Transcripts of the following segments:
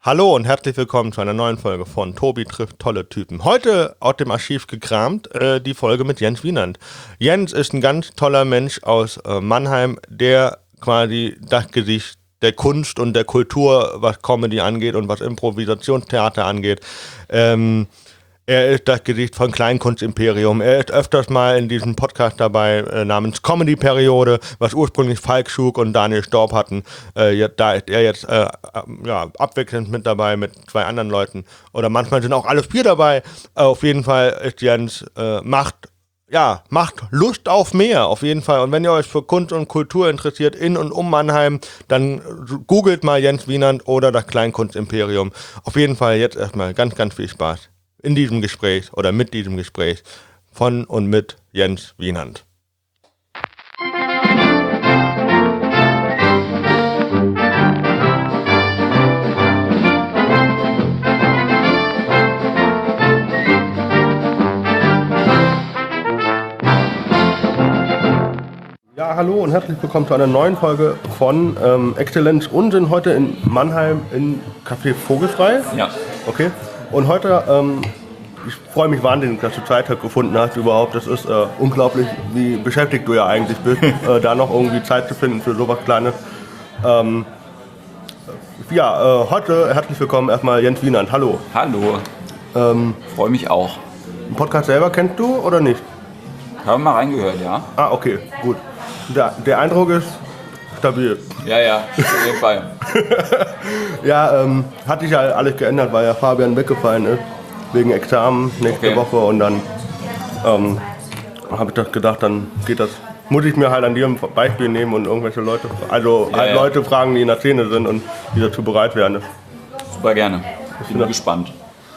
Hallo und herzlich willkommen zu einer neuen Folge von Tobi trifft tolle Typen. Heute aus dem Archiv gekramt, die Folge mit Jens Wienand. Jens ist ein ganz toller Mensch aus Mannheim, der quasi das Gesicht der Kunst und der Kultur, was Comedy angeht und was Improvisationstheater angeht. Er ist das Gesicht von Kleinkunstimperium. Er ist öfters mal in diesem Podcast dabei namens Comedy-Periode, was ursprünglich Falk Schug und Daniel Staub hatten. Da ist er jetzt abwechselnd mit dabei mit zwei anderen Leuten. Oder manchmal sind auch alle vier dabei. Auf jeden Fall ist Jens, macht Lust auf mehr, auf jeden Fall. Und wenn ihr euch für Kunst und Kultur interessiert in und um Mannheim, dann googelt mal Jens Wienand oder das Kleinkunstimperium. Auf jeden Fall jetzt erstmal ganz, ganz viel Spaß in diesem Gespräch oder mit diesem Gespräch von und mit Jens Wienand. Ja, hallo und herzlich willkommen zu einer neuen Folge von Exzellenz Unsinn. Heute in Mannheim in Café Vogelfrei. Ja. Okay. Und heute, ich freue mich wahnsinnig, dass du Zeit gefunden hast überhaupt. Das ist unglaublich, wie beschäftigt du ja eigentlich bist, da noch irgendwie Zeit zu finden für sowas Kleines. Heute herzlich willkommen erstmal Jens Wienand. Hallo. Hallo. Freue mich auch. Den Podcast selber kennst du oder nicht? Haben wir mal reingehört, ja? Ah, okay, gut. Der Eindruck ist stabil. Ja, auf jeden Fall. Ja, hat sich ja alles geändert, weil ja Fabian weggefallen ist, wegen Examen nächste Woche und dann habe ich das gedacht, dann geht das, muss ich mir halt an dir ein Beispiel nehmen und irgendwelche Leute, Leute fragen, die in der Szene sind und die dazu bereit wären. Super gerne, ich bin gespannt.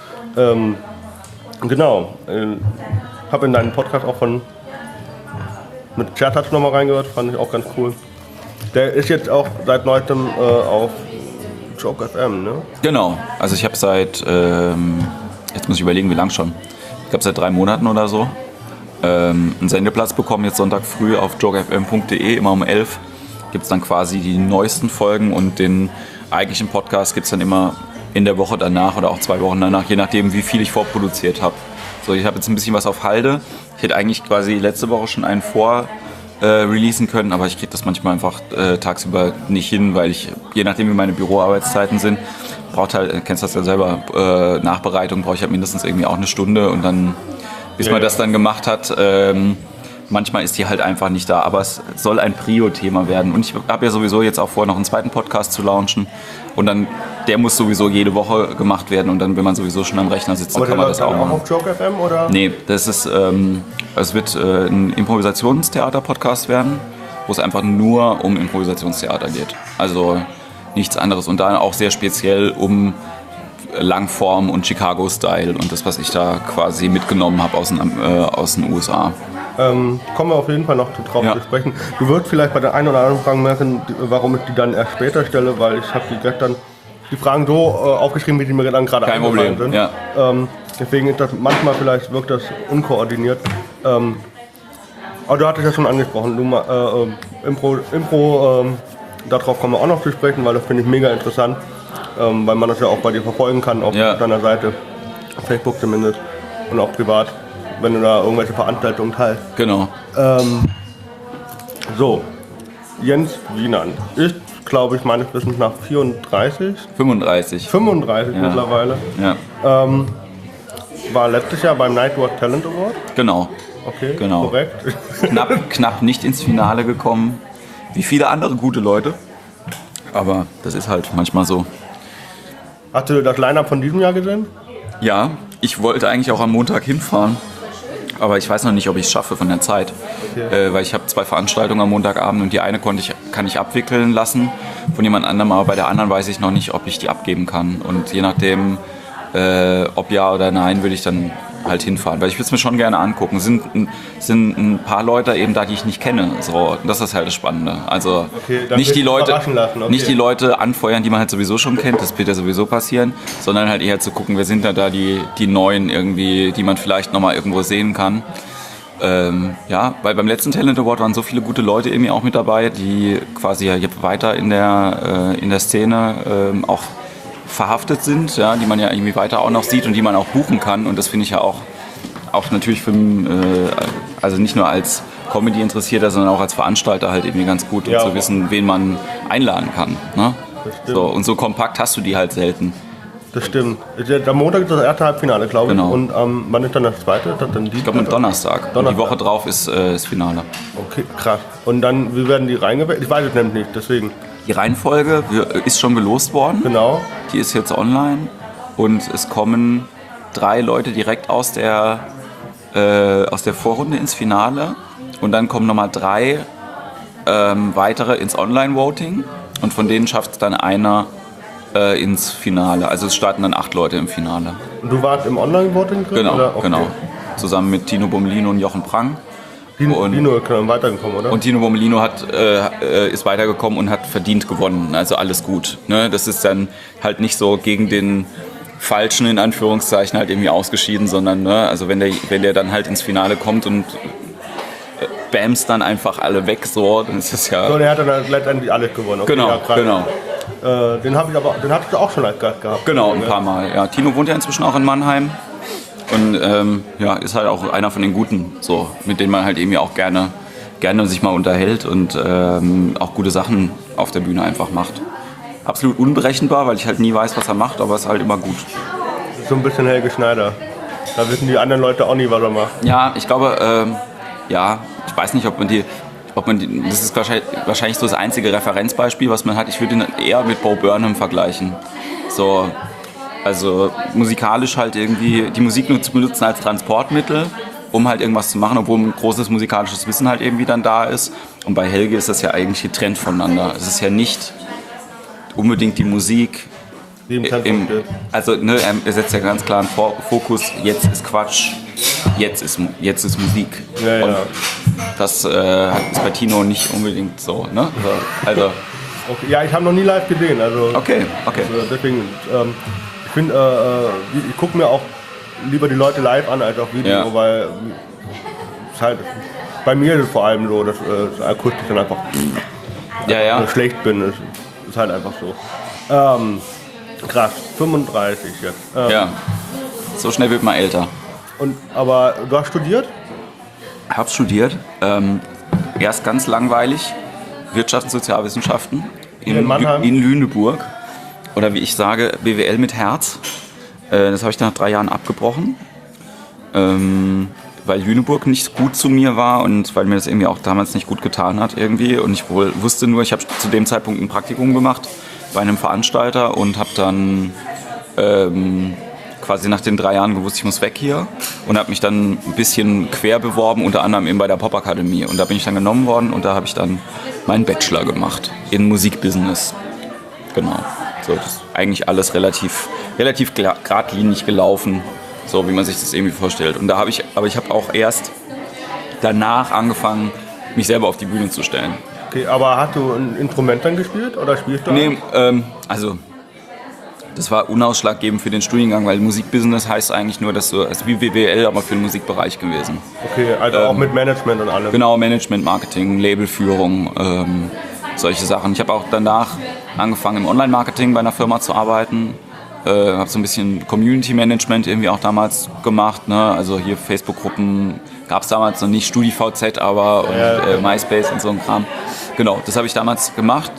Genau, habe in deinen Podcast auch mit Chertatsch nochmal reingehört, fand ich auch ganz cool. Der ist jetzt auch seit neuestem auf Joke FM, ne? Genau, also ich habe seit, jetzt muss ich überlegen, wie lang schon. Ich glaube seit 3 Monaten oder so einen Sendeplatz bekommen, jetzt Sonntag früh auf jokefm.de, immer um 11 gibt es dann quasi die neuesten Folgen und den eigentlichen Podcast gibt es dann immer in der Woche danach oder auch 2 Wochen danach, je nachdem wie viel ich vorproduziert habe. So, ich habe jetzt ein bisschen was auf Halde. Ich hätte eigentlich quasi letzte Woche schon einen releasen können, aber ich kriege das manchmal einfach tagsüber nicht hin, weil ich, je nachdem wie meine Büroarbeitszeiten sind, braucht halt, kennst du das ja selber, Nachbereitung brauche ich halt mindestens irgendwie auch eine Stunde und dann, bis man das dann gemacht hat, manchmal ist die halt einfach nicht da, aber es soll ein Prio-Thema werden und ich habe ja sowieso jetzt auch vor, noch einen zweiten Podcast zu launchen und dann, der muss sowieso jede Woche gemacht werden und dann, wenn man sowieso schon am Rechner sitzt, dann kann man das auch machen. Auf Joke FM oder? Nee, das ist, es wird ein Improvisationstheater-Podcast werden, wo es einfach nur um Improvisationstheater geht. Also nichts anderes und da auch sehr speziell um Langform und Chicago-Style und das, was ich da quasi mitgenommen habe aus den USA. Kommen wir auf jeden Fall noch drauf zu sprechen. Du wirst vielleicht bei der einen oder anderen Frage merken, warum ich die dann erst später stelle, weil ich habe die Fragen so aufgeschrieben, wie die mir dann gerade eingefallen sind. Ja. Deswegen ist das manchmal wirkt das unkoordiniert. Aber du hattest ja schon angesprochen, Impro, darauf kommen wir auch noch zu sprechen, weil das finde ich mega interessant, weil man das ja auch bei dir verfolgen kann auf deiner Seite, auf Facebook zumindest und auch privat, wenn du da irgendwelche Veranstaltungen teilst. Genau. So, Jens Wienand ist, glaube ich, meines Wissens nach 34. 35 mittlerweile. Ja. War letztes Jahr beim Nightwatch Talent Award. Genau. Okay, genau. Korrekt. Knapp nicht ins Finale gekommen, wie viele andere gute Leute. Aber das ist halt manchmal so. Hast du das Line-Up von diesem Jahr gesehen? Ja, ich wollte eigentlich auch am Montag hinfahren. Aber ich weiß noch nicht, ob ich es schaffe von der Zeit. Okay. Weil ich habe 2 Veranstaltungen am Montagabend und die eine kann ich abwickeln lassen von jemand anderem, aber bei der anderen weiß ich noch nicht, ob ich die abgeben kann. Und je nachdem, ob ja oder nein, würde ich dann halt hinfahren. Weil ich würde es mir schon gerne angucken. Sind ein paar Leute eben da, die ich nicht kenne. So, das ist halt das Spannende. Also nicht die Leute anfeuern, die man halt sowieso schon kennt, das wird ja sowieso passieren, sondern halt eher zu gucken, wer sind da die Neuen irgendwie, die man vielleicht nochmal irgendwo sehen kann. Weil beim letzten Talent Award waren so viele gute Leute irgendwie auch mit dabei, die quasi ja weiter in der Szene auch verhaftet sind, ja, die man ja irgendwie weiter auch noch sieht und die man auch buchen kann. Und das finde ich ja auch natürlich für, also nicht nur als Comedy-Interessierter, sondern auch als Veranstalter halt irgendwie ganz gut, um zu wissen, wen man einladen kann. Ne? So, und so kompakt hast du die halt selten. Das stimmt. Am Montag ist das erste Halbfinale, glaube ich. Genau. Und wann ist dann das zweite? Ich glaube am Donnerstag. Und die Woche drauf ist das Finale. Okay, krass. Und dann, wie werden die reingewählt? Ich weiß es nämlich nicht, deswegen. Die Reihenfolge ist schon gelost worden. Genau. Die ist jetzt online. Und es kommen 3 Leute direkt aus der Vorrunde ins Finale. Und dann kommen nochmal 3 weitere ins Online-Voting. Und von denen schafft es dann einer ins Finale. Also es starten dann 8 Leute im Finale. Und du warst im Online-Voting drin? Genau, oder? Okay. genau. Zusammen mit Tino Bommelino und Jochen Prang. Tino ist weitergekommen, oder? Und Tino Bommelino ist weitergekommen und hat verdient gewonnen. Also alles gut. Ne? Das ist dann halt nicht so gegen den Falschen in Anführungszeichen halt irgendwie ausgeschieden, sondern also wenn der dann halt ins Finale kommt und bams dann einfach alle weg, so, dann ist das ja... So, der hat dann letztendlich alles gewonnen. Okay, Genau, ja, genau. Den hattest du auch schon als Gast gehabt. Genau, ein paar Mal. Ja, Tino wohnt ja inzwischen auch in Mannheim und ist halt auch einer von den Guten, so, mit denen man halt irgendwie auch gerne sich mal unterhält und auch gute Sachen auf der Bühne einfach macht. Absolut unberechenbar, weil ich halt nie weiß, was er macht, aber es ist halt immer gut. So ein bisschen Helge Schneider. Da wissen die anderen Leute auch nie, was er macht. Ja, ich glaube, ich weiß nicht, ob man die, das ist wahrscheinlich so das einzige Referenzbeispiel, was man hat. Ich würde ihn eher mit Bo Burnham vergleichen. So, also musikalisch halt irgendwie die Musik nur zu benutzen als Transportmittel, um halt irgendwas zu machen, obwohl ein großes musikalisches Wissen halt irgendwie dann da ist. Und bei Helge ist das ja eigentlich getrennt voneinander. Es ist ja nicht unbedingt die Musik. Also er setzt ja ganz klar einen Fokus, jetzt ist Quatsch, jetzt ist Musik. Ja. Und das ist bei Tino nicht unbedingt so. Ne? Also, okay. Ja, ich habe noch nie live gesehen. Also, okay. Also deswegen, ich finde, ich gucke mir auch lieber die Leute live an als auf Video, weil es halt, bei mir ist es vor allem so, dass akustisch dann einfach schlecht bin. Das ist halt einfach so. Krass, 35 jetzt. Ja, so schnell wird man älter. Aber du hast studiert? Ich habe studiert. Erst ganz langweilig, Wirtschafts- und Sozialwissenschaften in Lüneburg. Oder wie ich sage, BWL mit Herz. Das habe ich dann nach 3 Jahren abgebrochen. Weil Lüneburg nicht gut zu mir war und weil mir das irgendwie auch damals nicht gut getan hat irgendwie. Und ich wusste nur, ich habe zu dem Zeitpunkt ein Praktikum gemacht bei einem Veranstalter und habe dann quasi nach den 3 Jahren gewusst, ich muss weg hier und habe mich dann ein bisschen quer beworben, unter anderem eben bei der Popakademie. Und da bin ich dann genommen worden und da habe ich dann meinen Bachelor gemacht in Musikbusiness. Genau. So, das ist eigentlich alles relativ geradlinig gelaufen, so wie man sich das irgendwie vorstellt. Und ich habe auch erst danach angefangen, mich selber auf die Bühne zu stellen. Okay, aber hast du ein Instrument dann gespielt oder spielst du? Nee, also das war unausschlaggebend für den Studiengang, weil Musikbusiness heißt eigentlich nur, dass du, also wie BWL, aber für den Musikbereich gewesen. Okay, also auch mit Management und allem. Genau, Management, Marketing, Labelführung, solche Sachen. Ich habe auch danach angefangen im Online-Marketing bei einer Firma zu arbeiten. Habe so ein bisschen Community-Management irgendwie auch damals gemacht. Ne? Also hier Facebook-Gruppen gab es damals noch nicht, StudiVZ aber und MySpace und so ein Kram. Genau, das habe ich damals gemacht.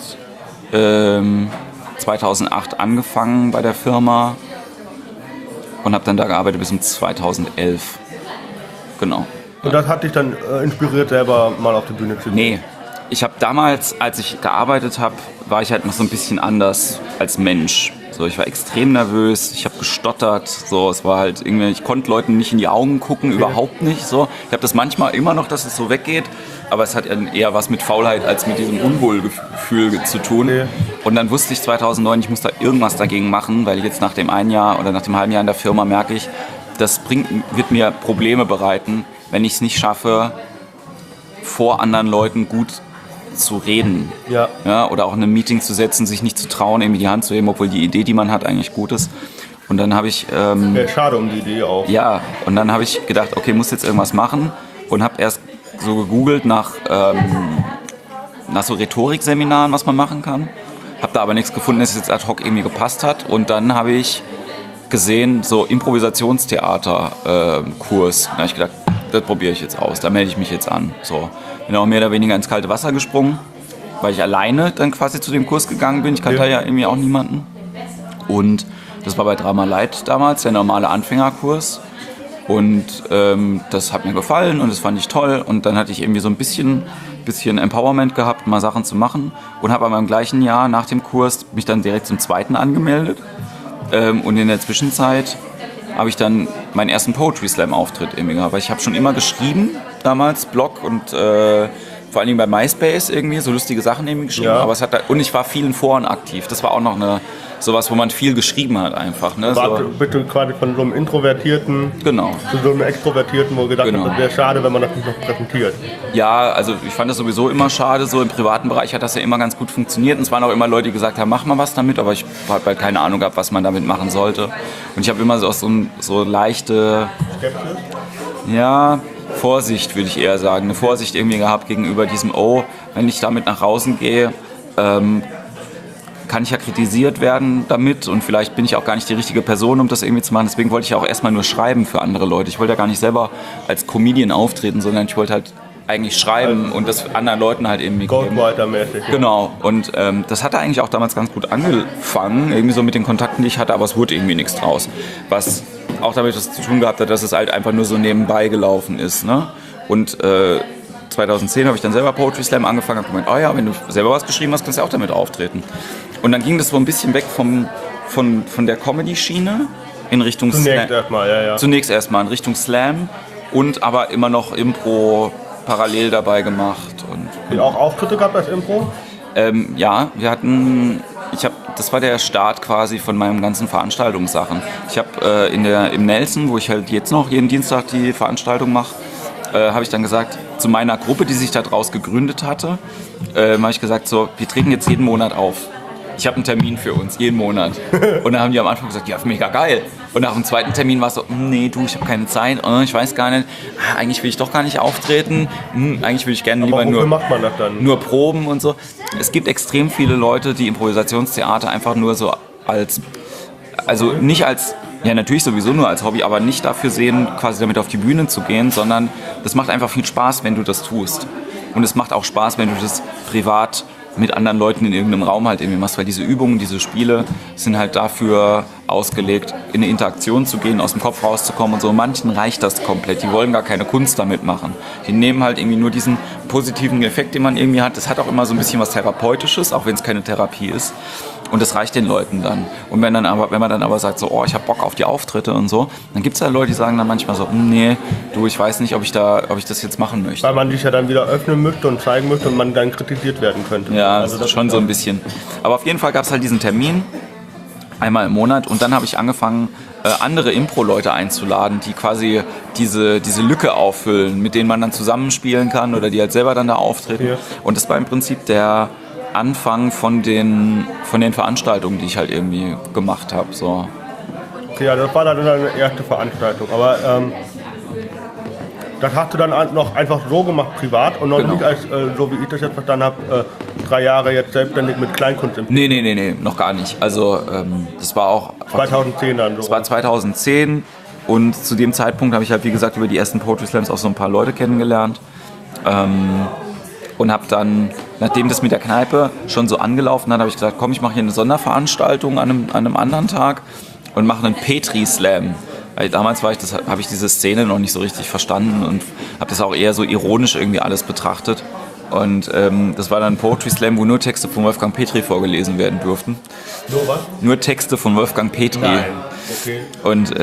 2008 angefangen bei der Firma und habe dann da gearbeitet bis um 2011. Genau. Und das hat dich dann inspiriert, selber mal auf die Bühne zu gehen? Nee. Ich habe damals, als ich gearbeitet habe, war ich halt noch so ein bisschen anders als Mensch. So, ich war extrem nervös, ich habe gestottert, so, es war halt irgendwie, ich konnte Leuten nicht in die Augen gucken, überhaupt nicht. So. Ich habe das manchmal immer noch, dass es so weggeht, aber es hat eher was mit Faulheit als mit diesem Unwohlgefühl zu tun. Okay. Und dann wusste ich 2009, ich muss da irgendwas dagegen machen, weil jetzt nach dem einen Jahr oder nach dem halben Jahr in der Firma merke ich, das wird mir Probleme bereiten, wenn ich es nicht schaffe, vor anderen Leuten gut zu reden. Ja, oder auch in einem Meeting zu setzen, sich nicht zu trauen, irgendwie die Hand zu heben, obwohl die Idee, die man hat, eigentlich gut ist. Und dann habe ich... schade um die Idee auch. Ja, und dann habe ich gedacht, okay, muss jetzt irgendwas machen und habe erst so gegoogelt nach so Rhetorikseminaren, was man machen kann. habe da aber nichts gefunden, das jetzt ad hoc irgendwie gepasst hat. Und dann habe ich gesehen, so Improvisationstheater-Kurs. Da habe ich gedacht, das probiere ich jetzt aus, da melde ich mich jetzt an. So. Bin auch mehr oder weniger ins kalte Wasser gesprungen, weil ich alleine dann quasi zu dem Kurs gegangen bin. Ich kannte ja irgendwie auch niemanden. Und das war bei Drama Light damals, der normale Anfängerkurs. Und das hat mir gefallen und das fand ich toll. Und dann hatte ich irgendwie so ein bisschen Empowerment gehabt, mal Sachen zu machen. Und habe aber im gleichen Jahr nach dem Kurs mich dann direkt zum zweiten angemeldet. Und in der Zwischenzeit habe ich dann meinen ersten Poetry Slam Auftritt irgendwie gehabt. Weil ich habe schon immer geschrieben, damals, Blog und vor allen Dingen bei MySpace irgendwie, so lustige Sachen irgendwie geschrieben. Ja. Aber und ich war viel in Foren aktiv. Das war auch noch sowas, wo man viel geschrieben hat einfach. Ne? Bitte quasi von so einem Introvertierten zu so einem Extrovertierten, wo gedacht hat, das wäre schade, wenn man das nicht noch präsentiert. Ja, also ich fand das sowieso immer schade, so im privaten Bereich hat das ja immer ganz gut funktioniert und es waren auch immer Leute, die gesagt haben, mach mal was damit, aber ich habe halt keine Ahnung gehabt, was man damit machen sollte. Und ich habe immer so leichte... Skepsis? Ja, Vorsicht würde ich eher sagen, eine Vorsicht irgendwie gehabt gegenüber diesem, wenn ich damit nach außen gehe, kann ich ja kritisiert werden damit und vielleicht bin ich auch gar nicht die richtige Person, um das irgendwie zu machen. Deswegen wollte ich ja auch erstmal nur schreiben für andere Leute. Ich wollte ja gar nicht selber als Comedian auftreten, sondern ich wollte halt eigentlich schreiben und das anderen Leuten halt irgendwie geben. Ghostwriter-mäßig. Genau. Und das hatte eigentlich auch damals ganz gut angefangen, irgendwie so mit den Kontakten, die ich hatte, aber es wurde irgendwie nichts draus. Was auch damit was zu tun gehabt hat, dass es halt einfach nur so nebenbei gelaufen ist. Ne? Und 2010 habe ich dann selber Poetry Slam angefangen und gemeint, wenn du selber was geschrieben hast, kannst du auch damit auftreten. Und dann ging das so ein bisschen weg von der Comedy-Schiene in Richtung Slam. Zunächst erstmal in Richtung Slam und aber immer noch Impro parallel dabei gemacht. Und auch Auftritte gehabt als Impro? Ja, das war der Start quasi von meinen ganzen Veranstaltungssachen. Ich habe im Nelson, wo ich halt jetzt noch jeden Dienstag die Veranstaltung mache, habe ich dann gesagt, zu meiner Gruppe, die sich daraus gegründet hatte, habe ich gesagt, so, wir treten jetzt jeden Monat auf. Ich habe einen Termin für uns, jeden Monat. Und dann haben die am Anfang gesagt, ja, mega geil. Und nach dem zweiten Termin war es so, nee, du, ich habe keine Zeit, ich weiß gar nicht, eigentlich will ich doch gar nicht auftreten, eigentlich will ich gerne lieber nur proben und so. Es gibt extrem viele Leute, die Improvisationstheater einfach nur so natürlich sowieso nur als Hobby, aber nicht dafür sehen, quasi damit auf die Bühne zu gehen, sondern das macht einfach viel Spaß, wenn du das tust. Und es macht auch Spaß, wenn du das privat mit anderen Leuten in irgendeinem Raum halt irgendwie machst, weil diese Übungen, diese Spiele sind halt dafür ausgelegt, in eine Interaktion zu gehen, aus dem Kopf rauszukommen und so. Manchen reicht das komplett, die wollen gar keine Kunst damit machen. Die nehmen halt irgendwie nur diesen positiven Effekt, den man irgendwie hat. Das hat auch immer so ein bisschen was Therapeutisches, auch wenn es keine Therapie ist. Und das reicht den Leuten dann. Und wenn man dann aber sagt, so, ich habe Bock auf die Auftritte und so, dann gibt es ja Leute, die sagen dann manchmal so, nee, du, ich weiß nicht, ob ich das jetzt machen möchte. Weil man sich ja dann wieder öffnen möchte und zeigen möchte und man dann kritisiert werden könnte. Ja, also das schon so ein bisschen. Aber auf jeden Fall gab es halt diesen Termin, einmal im Monat, und dann habe ich angefangen, andere Impro-Leute einzuladen, die quasi diese Lücke auffüllen, mit denen man dann zusammenspielen kann oder die halt selber dann da auftreten. Ja. Und das war im Prinzip der Anfang von den Veranstaltungen, die ich halt irgendwie gemacht habe. So. Okay, ja, das war dann eine erste Veranstaltung, aber das hast du dann noch einfach so gemacht, privat, und noch nicht als, so wie ich das jetzt verstanden habe, 3 Jahre jetzt selbstständig mit Kleinkunst im Nee, noch gar nicht. Also das war auch... 2010 dann so. Das war 2010 und zu dem Zeitpunkt habe ich halt, wie gesagt, über die ersten Poetry Slams auch so ein paar Leute kennengelernt. Und habe dann, nachdem das mit der Kneipe schon so angelaufen hat, habe ich gesagt, komm, ich mache hier eine Sonderveranstaltung an einem anderen Tag und mache einen Petri-Slam. Weil damals habe ich diese Szene noch nicht so richtig verstanden und habe das auch eher so ironisch irgendwie alles betrachtet. Und das war dann ein Poetry Slam, wo nur Texte von Wolfgang Petri vorgelesen werden durften. Nur was? Nur Texte von Wolfgang Petri. Nein. Okay. Und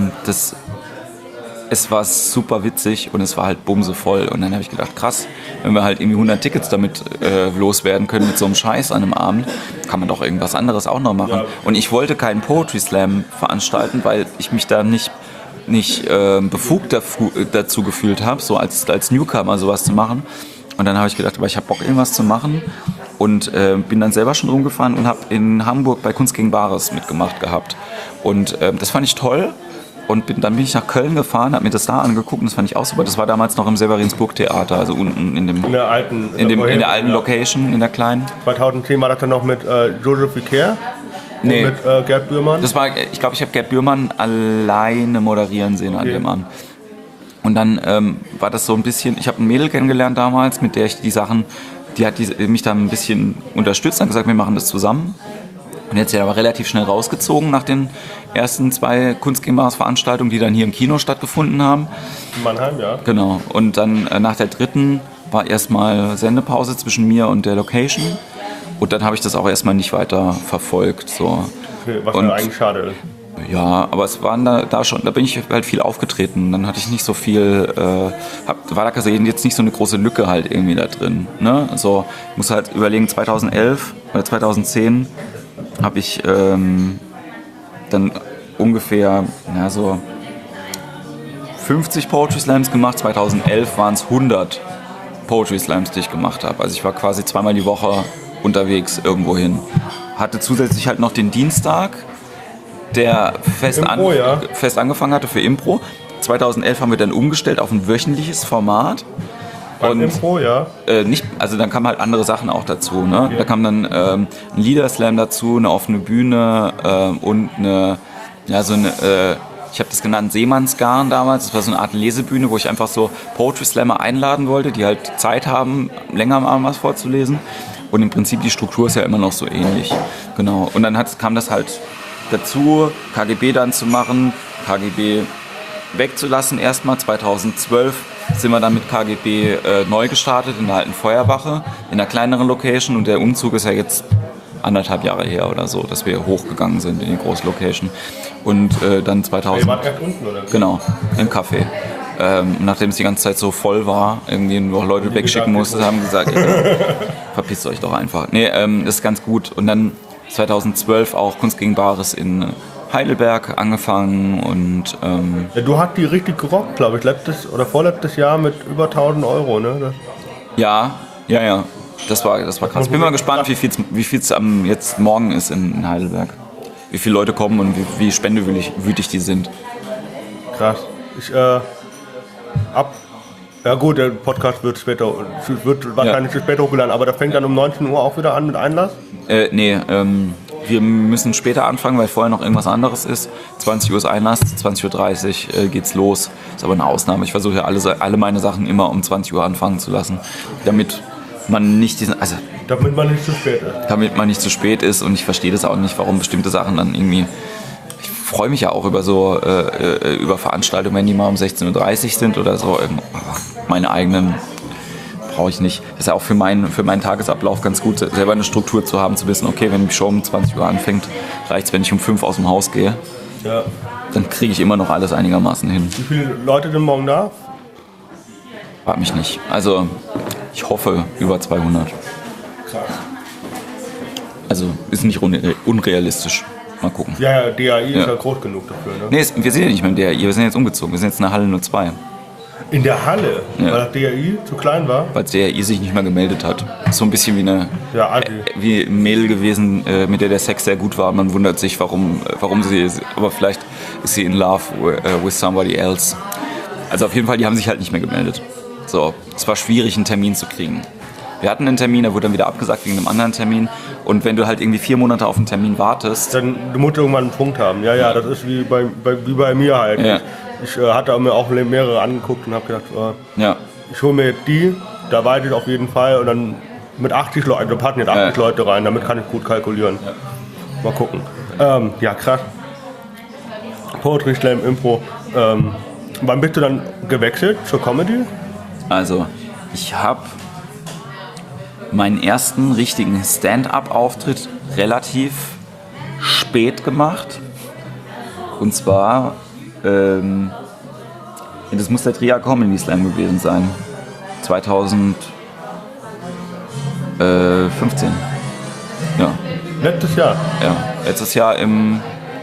es war super witzig und es war halt bumsevoll. Und dann habe ich gedacht, krass, wenn wir halt irgendwie 100 Tickets damit loswerden können mit so einem Scheiß an einem Abend, kann man doch irgendwas anderes auch noch machen. Ja. Und ich wollte keinen Poetry Slam veranstalten, weil ich mich da nicht befugt dazu gefühlt habe, so als Newcomer sowas zu machen. Und dann habe ich gedacht, aber ich habe Bock, irgendwas zu machen. Und bin dann selber schon rumgefahren und habe in Hamburg bei Kunst gegen Bares mitgemacht gehabt. Und das fand ich toll. und dann bin ich nach Köln gefahren, habe mir das da angeguckt und das fand ich auch super. Das war damals noch im Severinsburg-Theater, also unten in der alten Location, in der kleinen. 2010 war das dann noch mit Joseph Vicaire? Nee. Mit Gerd Bührmann? Ich glaube, ich habe Gerd Bührmann alleine moderieren sehen an dem Abend. Und dann war das so ein bisschen, ich habe ein Mädel kennengelernt damals, mit der ich die hat mich da ein bisschen unterstützt und gesagt, wir machen das zusammen. Und jetzt ist sie aber relativ schnell rausgezogen nach den ersten 2 Kunst gegen Bares Veranstaltungen, die dann hier im Kino stattgefunden haben. In Mannheim, ja. Genau. Und dann nach der 3. war erstmal Sendepause zwischen mir und der Location. Und dann habe ich das auch erstmal nicht weiter verfolgt. So. Okay, was mir eigentlich schade ist. Ja, aber es waren da schon, da bin ich halt viel aufgetreten. Dann hatte ich nicht so viel, war da jetzt nicht so eine große Lücke halt irgendwie da drin. Ne? Also ich muss halt überlegen, 2011 oder 2010 habe ich dann ungefähr so 50 Poetry Slams gemacht. 2011 waren es 100 Poetry Slams, die ich gemacht habe. Also ich war quasi 2-mal die Woche unterwegs irgendwo hin. Hatte zusätzlich halt noch den Dienstag, der fest angefangen hatte für Impro. 2011 haben wir dann umgestellt auf ein wöchentliches Format. Und Impro, ja? Also dann kamen halt andere Sachen auch dazu. Ne? Ja. Da kam dann ein Liederslam dazu, eine offene Bühne und ich habe das genannt Seemannsgarn damals. Das war so eine Art Lesebühne, wo ich einfach so Poetry Slammer einladen wollte, die halt Zeit haben, länger mal was vorzulesen. Und im Prinzip die Struktur ist ja immer noch so ähnlich. Genau. Und dann kam das halt dazu, KGB dann zu machen, KGB wegzulassen erstmal. 2012 sind wir dann mit KGB neu gestartet in der alten Feuerwache, in einer kleineren Location. Und der Umzug ist ja jetzt 1,5 Jahre her oder so, dass wir hochgegangen sind in die große Location. Und dann 2000... Ihr wart ganz unten, oder? Genau, im Café. Nachdem es die ganze Zeit so voll war, irgendwie nur Leute wegschicken musste, haben gesagt, verpisst euch doch einfach. Nee, das ist ganz gut. Und dann 2012 auch Kunst gegen Bares in Heidelberg angefangen und... Ja, du hast die richtig gerockt, glaube ich, letztes oder vorletztes Jahr mit über 1.000 Euro, ne? Ja. Das war krass. Bin mal gespannt, wie viel es jetzt morgen ist in Heidelberg. Wie viele Leute kommen und wie spendewütig die sind. Krass. Ja gut, der Podcast wird wahrscheinlich später hochgeladen, aber das fängt dann um 19 Uhr auch wieder an mit Einlass? Wir müssen später anfangen, weil vorher noch irgendwas anderes ist. 20 Uhr ist Einlass, 20.30 Uhr geht's los. Ist aber eine Ausnahme. Ich versuche ja alle meine Sachen immer um 20 Uhr anfangen zu lassen, damit man nicht zu spät ist. Damit man nicht zu spät ist, und ich verstehe das auch nicht, warum bestimmte Sachen dann irgendwie... Ich freue mich ja auch über über Veranstaltungen, wenn die mal um 16.30 Uhr sind oder so. Meine eigenen brauche ich nicht. Das ist ja auch für meinen Tagesablauf ganz gut, selber eine Struktur zu haben, zu wissen, okay, wenn die Show um 20 Uhr anfängt, reicht es, wenn ich um 5 aus dem Haus gehe. Ja. Dann kriege ich immer noch alles einigermaßen hin. Wie viele Leute sind morgen da? Frag mich nicht. Also, ich hoffe über 200. Krass. Also, ist nicht unrealistisch. Mal gucken. Ja, DAI ist ja groß genug dafür, ne? Nee, wir sind ja nicht mehr im DAI, wir sind jetzt umgezogen. Wir sind jetzt in der Halle 02. In der Halle? Ja. Weil das DAI zu klein war? Weil das DAI sich nicht mehr gemeldet hat. So ein bisschen wie wie ein Mädel gewesen, mit der Sex sehr gut war. Man wundert sich, warum sie ist. Aber vielleicht ist sie in love with somebody else. Also auf jeden Fall, die haben sich halt nicht mehr gemeldet. So, es war schwierig, einen Termin zu kriegen. Wir hatten einen Termin, der wurde dann wieder abgesagt wegen einem anderen Termin. Und wenn du halt irgendwie 4 Monate auf einen Termin wartest... Dann du musst irgendwann einen Punkt haben. Ja, das ist wie bei mir halt. Ja. Ich hatte mir auch mehrere angeguckt und habe gedacht, ich hole mir jetzt die, da weiß ich auf jeden Fall. Und dann mit 80 Leuten, da passen jetzt 80 Leute rein, damit kann ich gut kalkulieren. Ja. Mal gucken. Ja, krass. Poetry Slam, Impro. Wann bist du dann gewechselt zur Comedy? Also, ich habe meinen ersten richtigen Stand-up-Auftritt relativ spät gemacht. Und zwar, das muss der Trier Comedy Slam gewesen sein. 2015. Ja. Letztes Jahr? Ja, letztes Jahr im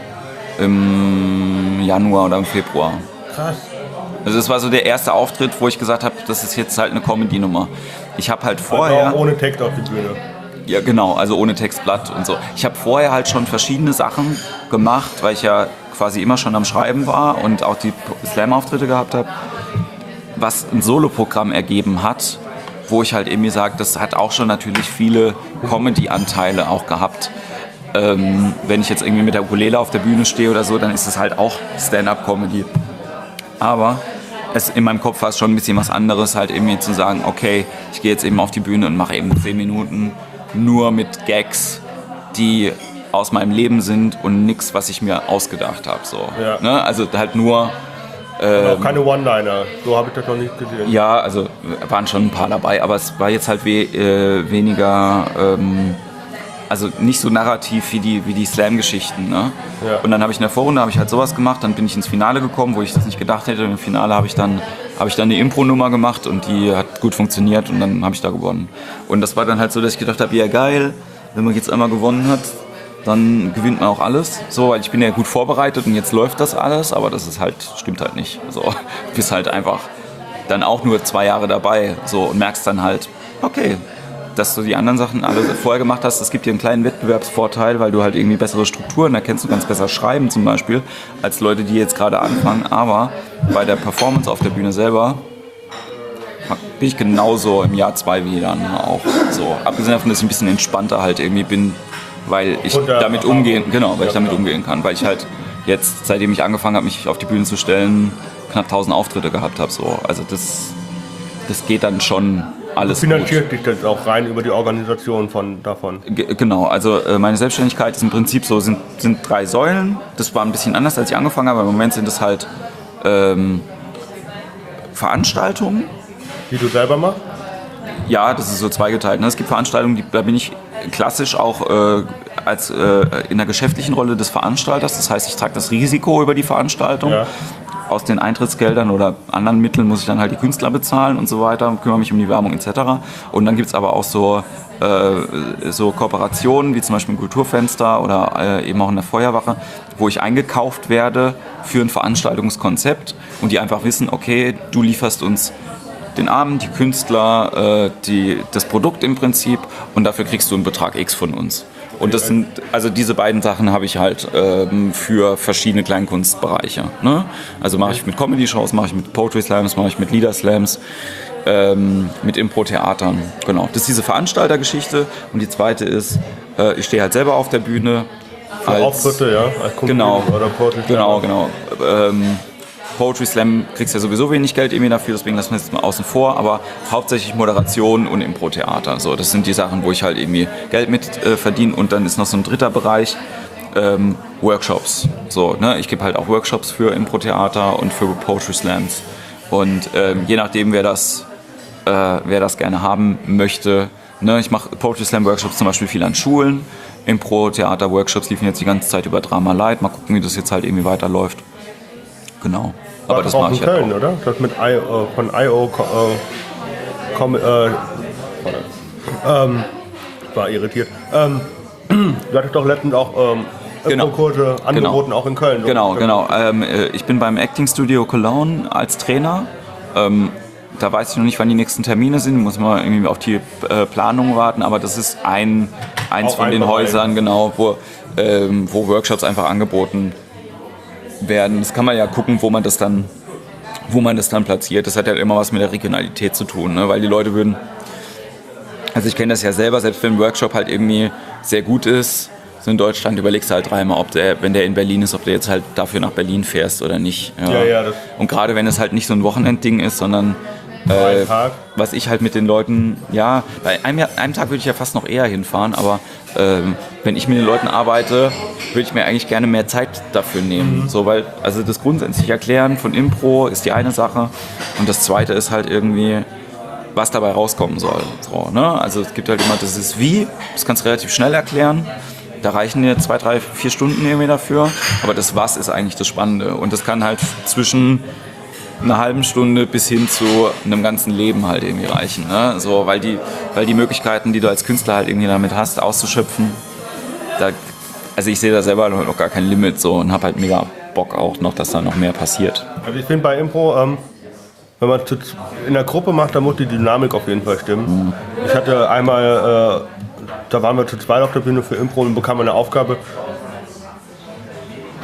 Januar oder im Februar. Krass. Also das war so der erste Auftritt, wo ich gesagt habe, das ist jetzt halt eine Comedy-Nummer. Ich habe halt vorher... Also auch ohne Text auf die Bühne. Ja, genau, also ohne Textblatt und so. Ich habe vorher halt schon verschiedene Sachen gemacht, weil ich ja quasi immer schon am Schreiben war und auch die Slam-Auftritte gehabt habe, was ein Soloprogramm ergeben hat, wo ich halt irgendwie sage, das hat auch schon natürlich viele Comedy-Anteile auch gehabt. Wenn ich jetzt irgendwie mit der Ukulele auf der Bühne stehe oder so, dann ist das halt auch Stand-Up-Comedy. Aber in meinem Kopf war es schon ein bisschen was anderes, halt irgendwie zu sagen, okay, ich gehe jetzt eben auf die Bühne und mache eben 10 Minuten nur mit Gags, die aus meinem Leben sind und nichts, was ich mir ausgedacht habe. So. Ja. Ne? Also halt nur... auch keine One-Liner, so habe ich das noch nicht gesehen. Ja, also waren schon ein paar dabei, aber es war jetzt halt weniger... also nicht so narrativ wie die Slam-Geschichten. Ne? Ja. Und dann habe ich in der Vorrunde halt sowas gemacht, dann bin ich ins Finale gekommen, wo ich das nicht gedacht hätte. Im Finale habe ich dann eine Impro-Nummer gemacht und die hat gut funktioniert und dann habe ich da gewonnen. Und das war dann halt so, dass ich gedacht habe, ja geil, wenn man jetzt einmal gewonnen hat, dann gewinnt man auch alles. So, weil ich bin ja gut vorbereitet und jetzt läuft das alles, aber das ist halt, stimmt halt nicht. So, du bist halt einfach dann auch nur 2 Jahre dabei so, und merkst dann halt, okay, dass du die anderen Sachen alle vorher gemacht hast, das gibt dir einen kleinen Wettbewerbsvorteil, weil du halt irgendwie bessere Strukturen erkennst, du kannst besser schreiben zum Beispiel, als Leute, die jetzt gerade anfangen, aber bei der Performance auf der Bühne selber bin ich genauso im Jahr 2 wie dann auch. So, abgesehen davon, dass ich ein bisschen entspannter halt irgendwie bin, weil ich damit umgehen kann, weil ich halt jetzt, seitdem ich angefangen habe, mich auf die Bühne zu stellen, knapp 1000 Auftritte gehabt habe. So. Also das geht dann schon alles finanziert dich das auch rein über die Organisation davon? Genau, also meine Selbstständigkeit ist im Prinzip so, sind 3 Säulen. Das war ein bisschen anders, als ich angefangen habe, aber im Moment sind es halt Veranstaltungen. Die du selber machst? Ja, das ist so zweigeteilt. Ne? Es gibt Veranstaltungen, da bin ich klassisch auch in der geschäftlichen Rolle des Veranstalters. Das heißt, ich trage das Risiko über die Veranstaltung. Ja. Aus den Eintrittsgeldern oder anderen Mitteln muss ich dann halt die Künstler bezahlen und so weiter, kümmere mich um die Werbung etc. Und dann gibt es aber auch so Kooperationen, wie zum Beispiel im Kulturfenster oder eben auch in der Feuerwache, wo ich eingekauft werde für ein Veranstaltungskonzept und die einfach wissen, okay, du lieferst uns den Abend, die Künstler, das Produkt im Prinzip und dafür kriegst du einen Betrag X von uns. Und das sind, also diese beiden Sachen habe ich halt für verschiedene Kleinkunstbereiche. Ne? Also mache ich mit Comedy-Shows, mache ich mit Poetry Slams, mache ich mit Lieder-Slams, mit Impro-Theatern. Genau, das ist diese Veranstaltergeschichte. Und die zweite ist, ich stehe halt selber auf der Bühne. Für Auftritte, ja? Als genau, oder Poetry Slam. Genau. Poetry Slam kriegst ja sowieso wenig Geld irgendwie dafür, deswegen lassen wir es jetzt mal außen vor, aber hauptsächlich Moderation und Impro-Theater. So, das sind die Sachen, wo ich halt irgendwie Geld mit verdiene und dann ist noch so ein dritter Bereich, Workshops. So, ne? Ich gebe halt auch Workshops für Impro-Theater und für Poetry Slams und je nachdem, wer das gerne haben möchte, ne? Ich mache Poetry Slam Workshops zum Beispiel viel an Schulen, Impro-Theater Workshops liefen jetzt die ganze Zeit über Drama Light, mal gucken, wie das jetzt halt irgendwie weiterläuft. Genau. Aber das mache ich in Köln, halt auch. Oder? Das mit von I.O. War irritiert. Du hattest doch letztens auch Kurse angeboten, auch in Köln. Genau. Ich bin beim Acting Studio Cologne als Trainer. Da weiß ich noch nicht, wann die nächsten Termine sind. Muss man irgendwie auf die Planung warten. Aber das ist eins von den Häusern, genau, wo Workshops einfach angeboten werden. Das kann man ja gucken, wo man das dann platziert. Das hat ja immer was mit der Regionalität zu tun, ne? Weil die Leute würden, also ich kenne das ja selber, selbst wenn ein Workshop halt irgendwie sehr gut ist, so in Deutschland überlegst du halt dreimal, wenn der in Berlin ist, ob du jetzt halt dafür nach Berlin fährst oder nicht. Ja. Und gerade wenn es halt nicht so ein Wochenendding ist, sondern was ich halt mit den Leuten, ja, bei einem Tag würde ich ja fast noch eher hinfahren, aber wenn ich mit den Leuten arbeite, würde ich mir eigentlich gerne mehr Zeit dafür nehmen. So, weil, also das grundsätzlich Erklären von Impro ist die eine Sache und das zweite ist halt irgendwie, was dabei rauskommen soll. So, ne? Also es gibt halt immer das kannst du relativ schnell erklären. Da reichen dir 2, 3, 4 Stunden irgendwie dafür, aber das Was ist eigentlich das Spannende und das kann halt zwischen einer halben Stunde bis hin zu einem ganzen Leben halt irgendwie reichen. Ne? So, weil die Möglichkeiten, die du als Künstler halt irgendwie damit hast, auszuschöpfen, also ich sehe da selber noch gar kein Limit so und habe halt mega Bock auch noch, dass da noch mehr passiert. Also ich finde bei Impro, wenn man es in der Gruppe macht, dann muss die Dynamik auf jeden Fall stimmen. Ich hatte einmal, da waren wir zu zweit auf der Bühne für Impro und bekamen eine Aufgabe,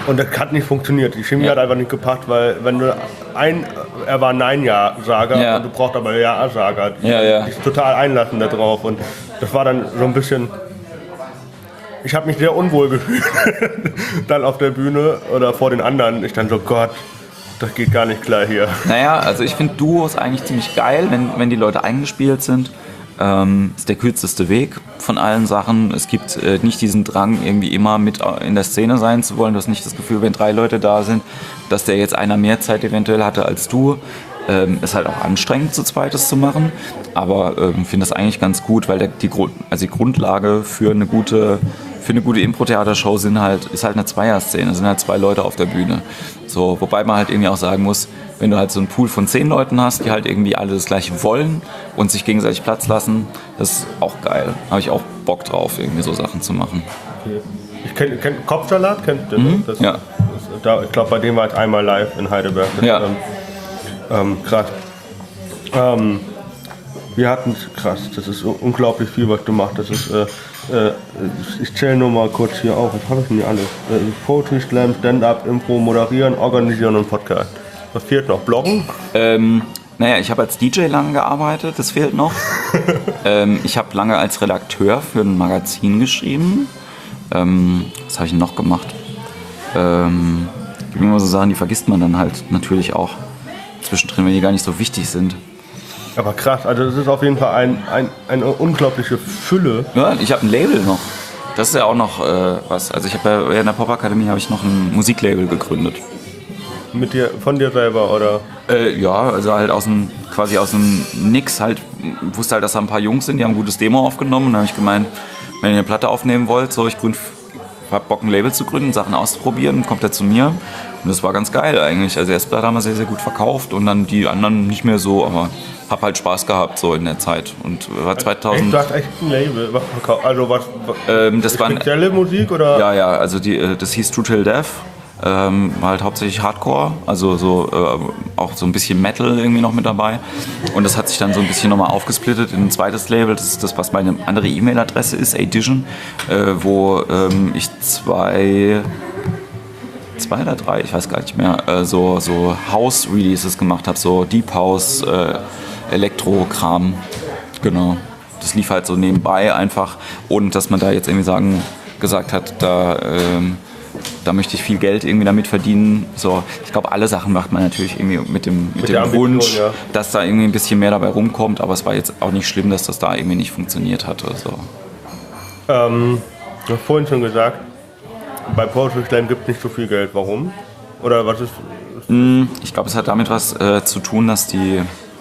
Und das hat nicht funktioniert. Die Chemie hat einfach nicht gepasst, weil wenn du er war Nein-Ja-Sager und du brauchst aber Ja-Sager. Die sich total einlassen da drauf. Und das war dann so ein bisschen. Ich habe mich sehr unwohl gefühlt dann auf der Bühne oder vor den anderen. Ich dann so, Gott, das geht gar nicht klar hier. Naja, also ich finde Duos eigentlich ziemlich geil, wenn die Leute eingespielt sind. Ist der kürzeste Weg von allen Sachen. Es gibt nicht diesen Drang, irgendwie immer mit in der Szene sein zu wollen. Du hast nicht das Gefühl, wenn 3 Leute da sind, dass der jetzt einer mehr Zeit eventuell hatte als du. Ist halt auch anstrengend, zu zweites zu machen. Aber ich finde das eigentlich ganz gut, weil die Grundlage für eine gute Impro-Theatershow ist halt eine Zweierszene, sind halt 2 Leute auf der Bühne. So, wobei man halt irgendwie auch sagen muss, wenn du halt so einen Pool von 10 Leuten hast, die halt irgendwie alle das Gleiche wollen und sich gegenseitig Platz lassen, das ist auch geil. Habe ich auch Bock drauf, irgendwie so Sachen zu machen. Okay. Ich kenn Kopfsalat, kennst du? Das, ja. Ich glaube, bei dem war jetzt einmal live in Heidelberg. Krass. Wir hatten krass, das ist unglaublich viel, was du machst. Das ist, ich zähle nur mal kurz hier auf, was habe ich denn hier alles? Poetry Slam, Stand-Up, Impro, Moderieren, Organisieren und Podcast. Was fehlt noch? Bloggen? Naja, ich habe als DJ lange gearbeitet, das fehlt noch. Ich habe lange als Redakteur für ein Magazin geschrieben. Was habe ich noch gemacht? Gibt immer so Sachen, die vergisst man dann halt natürlich auch zwischendrin, wenn die gar nicht so wichtig sind. Aber krass, also das ist auf jeden Fall eine unglaubliche Fülle. Ja, ich habe ein Label noch. Das ist ja auch noch was. Also ich habe ja in der Popakademie habe ich noch ein Musiklabel gegründet. Von dir selber, oder? Ja, also halt quasi aus dem Nix halt, wusste halt, dass da ein paar Jungs sind, die haben ein gutes Demo aufgenommen und dann habe ich gemeint, wenn ihr eine Platte aufnehmen wollt, hab Bock ein Label zu gründen, Sachen auszuprobieren, kommt er zu mir und das war ganz geil eigentlich. Also die erste Platte haben wir sehr, sehr gut verkauft und dann die anderen nicht mehr so, aber hab halt Spaß gehabt so in der Zeit und war 2000... Du hast echt ein Label, also was das war spezielle Musik oder? Ja, also das hieß True Till Death. War halt hauptsächlich Hardcore, also so auch so ein bisschen Metal irgendwie noch mit dabei. Und das hat sich dann so ein bisschen nochmal aufgesplittet in ein zweites Label. Das ist das, was meine andere E-Mail-Adresse ist, Edition, wo ich zwei oder drei, ich weiß gar nicht mehr, so House-Releases gemacht habe, so Deep House, Elektro-Kram. Genau. Das lief halt so nebenbei einfach, ohne dass man da jetzt irgendwie gesagt hat, da möchte ich viel Geld irgendwie damit verdienen. So, ich glaube, alle Sachen macht man natürlich irgendwie mit dem Wunsch, dass da irgendwie ein bisschen mehr dabei rumkommt, aber es war jetzt auch nicht schlimm, dass das da irgendwie nicht funktioniert hatte. So. Du hast vorhin schon gesagt, bei Poetry Slam gibt es nicht so viel Geld. Warum? Oder was ist? Ich glaube, es hat damit was zu tun, dass die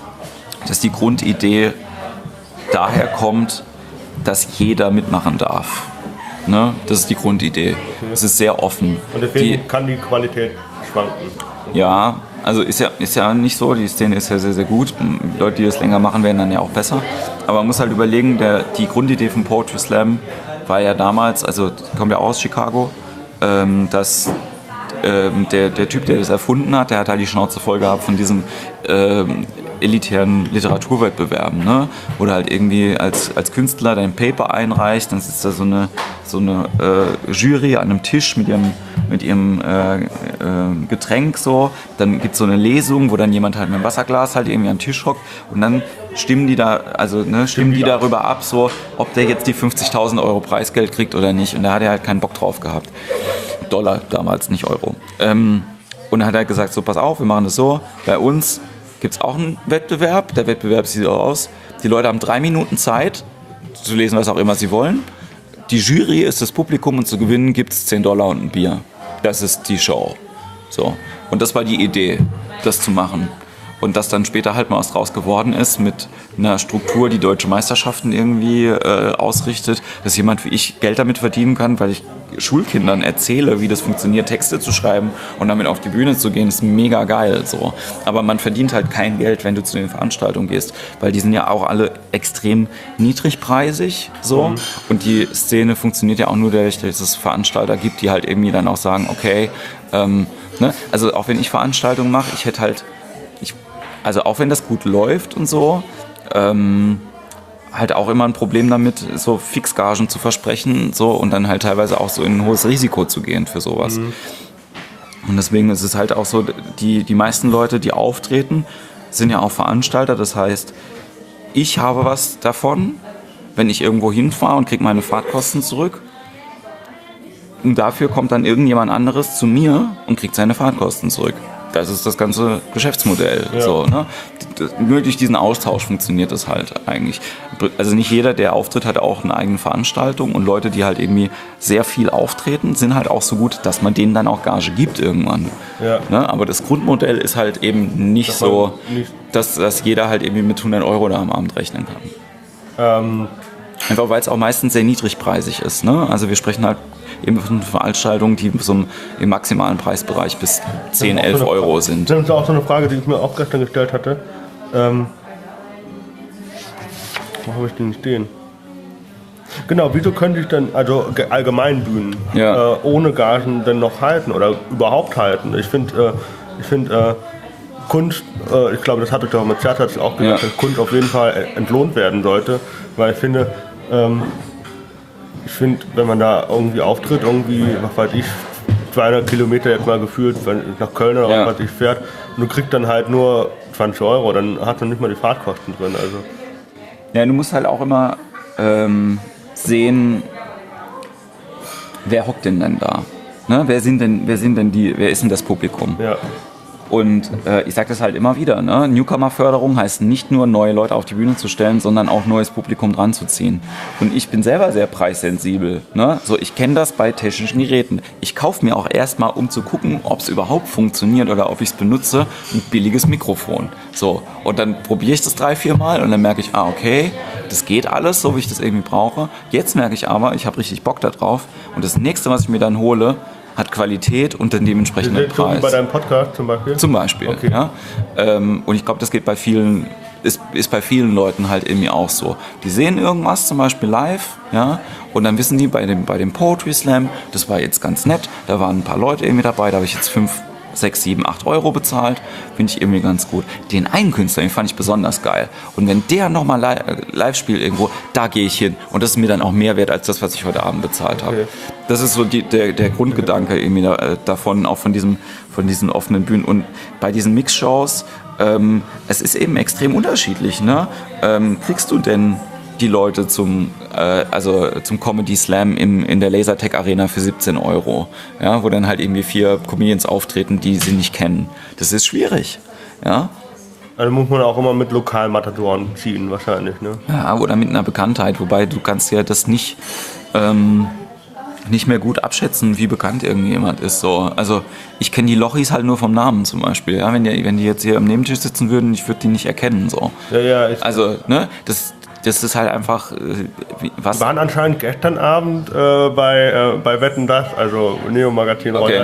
Grundidee daher kommt, dass jeder mitmachen darf. Ne? Das ist die Grundidee. Es ist sehr offen. Und deswegen kann die Qualität schwanken. Ja, also ist ja nicht so. Die Szene ist ja sehr, sehr gut. Die Leute, die das länger machen, werden dann ja auch besser. Aber man muss halt überlegen, die Grundidee von Poetry Slam war ja damals, also kommt ja aus Chicago, dass der Typ, der das erfunden hat, der hat halt die Schnauze voll gehabt von diesen elitären Literaturwettbewerben, ne? Wo du halt irgendwie als Künstler dein Paper einreichst, dann sitzt da so eine Jury an einem Tisch mit ihrem Getränk so, dann gibt es so eine Lesung, wo dann jemand halt mit einem Wasserglas halt irgendwie am Tisch hockt und dann stimmen die darüber ab, so, ob der jetzt die 50.000 Euro Preisgeld kriegt oder nicht, und da hat er halt keinen Bock drauf gehabt. Dollar damals, nicht Euro. Und dann hat er gesagt, so, pass auf, wir machen das so, bei uns gibt es auch einen Wettbewerb. Der Wettbewerb sieht so aus, die Leute haben 3 Minuten Zeit zu lesen, was auch immer sie wollen. Die Jury ist das Publikum und zu gewinnen gibt es $10 und ein Bier. Das ist die Show. So. Und das war die Idee, das zu machen. Und dass dann später halt mal was draus geworden ist mit einer Struktur, die deutsche Meisterschaften irgendwie ausrichtet, dass jemand wie ich Geld damit verdienen kann, weil ich Schulkindern erzähle, wie das funktioniert, Texte zu schreiben und damit auf die Bühne zu gehen, ist mega geil. So. Aber man verdient halt kein Geld, wenn du zu den Veranstaltungen gehst, weil die sind ja auch alle extrem niedrigpreisig. So. Mhm. Und die Szene funktioniert ja auch nur dadurch, dass es Veranstalter gibt, die halt irgendwie dann auch sagen, okay, ne? Also auch wenn ich Veranstaltungen mache, ich hätte halt, also auch wenn das gut läuft und so, halt auch immer ein Problem damit, so Fixgagen zu versprechen so, und dann halt teilweise auch so in ein hohes Risiko zu gehen für sowas. Mhm. Und deswegen ist es halt auch so, die meisten Leute, die auftreten, sind ja auch Veranstalter. Das heißt, ich habe was davon, wenn ich irgendwo hinfahre und kriege meine Fahrtkosten zurück. Und dafür kommt dann irgendjemand anderes zu mir und kriegt seine Fahrtkosten zurück. Das ist das ganze Geschäftsmodell. Ja. So, ne? Nur durch diesen Austausch funktioniert das halt eigentlich. Also nicht jeder, der auftritt, hat auch eine eigene Veranstaltung, und Leute, die halt irgendwie sehr viel auftreten, sind halt auch so gut, dass man denen dann auch Gage gibt irgendwann. Ja. Ne? Aber das Grundmodell ist halt eben nicht Das so, nicht. dass jeder halt irgendwie mit 100 € da am Abend rechnen kann. Einfach weil es auch meistens sehr niedrigpreisig ist. Ne? Also wir sprechen halt eben von Veranstaltungen, die so im maximalen Preisbereich bis 10, 11 € sind. Das ist auch so eine Frage, die ich mir auch gestern gestellt hatte. Wo habe ich die nicht stehen? Genau, wieso könnte ich dann, also Allgemeinbühnen, Ja. ohne Gagen denn noch halten oder überhaupt halten? Ich finde Kunst, ich glaube, das hatte ich doch mit Zertatz auch gesagt, Ja. dass Kunst auf jeden Fall entlohnt werden sollte, weil ich finde, wenn man da irgendwie auftritt, irgendwie, was weiß ich, 200 Kilometer jetzt mal gefühlt, wenn nach Köln oder Ja. was weiß ich fährt, und du kriegst dann halt nur 20 €, dann hat man nicht mal die Fahrtkosten drin. Also. Ja, du musst halt auch immer sehen, wer hockt denn da? Ne? Wer ist denn das Publikum? Ja. Und ich sage das halt immer wieder, ne? Newcomer-Förderung heißt nicht nur, neue Leute auf die Bühne zu stellen, sondern auch neues Publikum dran zu ziehen. Und ich bin selber sehr preissensibel. Ne? So, ich kenne das bei technischen Geräten. Ich kaufe mir auch erstmal, um zu gucken, ob es überhaupt funktioniert oder ob ich es benutze, ein billiges Mikrofon. So, und dann probiere ich das 3-4 Mal und dann merke ich, okay, das geht alles, so wie ich das irgendwie brauche. Jetzt merke ich aber, ich habe richtig Bock da drauf. Und das nächste, was ich mir dann hole, hat Qualität und den dementsprechenden So wie Preis. bei deinem Podcast zum Beispiel? Zum Beispiel, Okay. ja. Und ich glaube, das geht bei vielen, ist bei vielen Leuten halt irgendwie auch so. Die sehen irgendwas, zum Beispiel live, ja, und dann wissen die bei dem Poetry Slam, das war jetzt ganz nett, da waren ein paar Leute irgendwie dabei, da habe ich jetzt 5, 6, 7, 8 € bezahlt, finde ich irgendwie ganz gut. Den einen Künstler, den fand ich besonders geil. Und wenn der nochmal live spielt irgendwo, da gehe ich hin. Und das ist mir dann auch mehr wert als das, was ich heute Abend bezahlt habe. Okay. Das ist so der Grundgedanke irgendwie davon, auch von diesen offenen Bühnen. Und bei diesen Mixshows, es ist eben extrem unterschiedlich. Ne? Kriegst du denn die Leute zum Comedy Slam in der Lasertech Arena für 17 €, ja, wo dann halt irgendwie 4 Comedians auftreten, die sie nicht kennen. Das ist schwierig, ja. Also muss man auch immer mit lokalen Matadoren ziehen wahrscheinlich, ne? Ja, oder mit einer Bekanntheit, wobei du kannst ja das nicht mehr gut abschätzen, wie bekannt irgendjemand ist. So. Also ich kenne die Lochis halt nur vom Namen zum Beispiel. Ja? Wenn die jetzt hier am Nebentisch sitzen würden, ich würde die nicht erkennen. So. Ja, also, ne, das ist halt einfach was. Wir waren anscheinend gestern Abend bei Wetten, das, also Neo Magazin. Okay.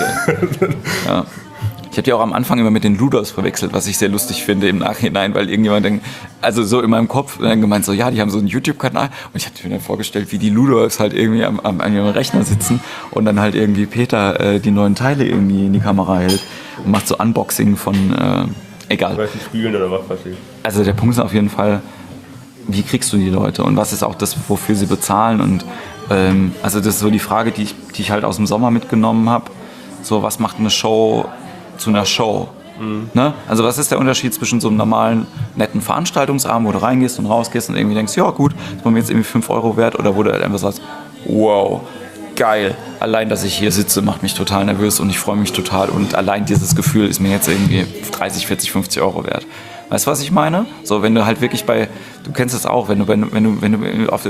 Ja. Ich habe die auch am Anfang immer mit den Luders verwechselt, was ich sehr lustig finde im Nachhinein, weil irgendjemand denkt, also so in meinem Kopf dann gemeint so, ja, die haben so einen YouTube-Kanal, und ich hatte mir dann vorgestellt, wie die Luders halt irgendwie an ihrem Rechner sitzen und dann halt irgendwie Peter die neuen Teile irgendwie in die Kamera hält und macht so Unboxing von, egal. Welchen Spielen oder was passiert. Also der Punkt ist auf jeden Fall, wie kriegst du die Leute und was ist auch das, wofür sie bezahlen, und also das ist so die Frage, die ich halt aus dem Sommer mitgenommen habe, so was macht eine Show zu einer Show. Ne? Also was ist der Unterschied zwischen so einem normalen, netten Veranstaltungsabend, wo du reingehst und rausgehst und irgendwie denkst, ja gut, das war mir jetzt irgendwie 5 € wert, oder wo du halt einfach sagst, wow, geil, allein, dass ich hier sitze, macht mich total nervös und ich freue mich total, und allein dieses Gefühl ist mir jetzt irgendwie 30, 40, 50 € wert. Weißt du, was ich meine? So, wenn du halt wirklich du kennst es auch, wenn du auf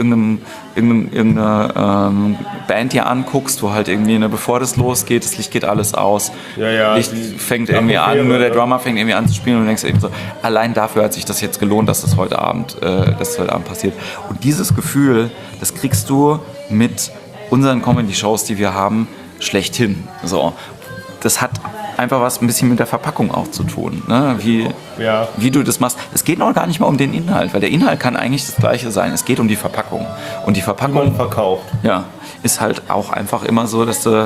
irgendeine Band dir anguckst, wo halt irgendwie, bevor das losgeht, das Licht geht alles aus, Ja, Licht fängt irgendwie an, nur der Drummer fängt irgendwie an zu spielen, und du denkst eben so, allein dafür hat sich das jetzt gelohnt, dass das heute Abend passiert. Und dieses Gefühl, das kriegst du mit unseren Comedy-Shows, die wir haben, schlechthin. So. Das hat einfach was ein bisschen mit der Verpackung auch zu tun, ne? Wie du das machst. Es geht noch gar nicht mal um den Inhalt, weil der Inhalt kann eigentlich das Gleiche sein. Es geht um die Verpackung. Und die Verpackung verkauft. Ja, ist halt auch einfach immer so, dass wir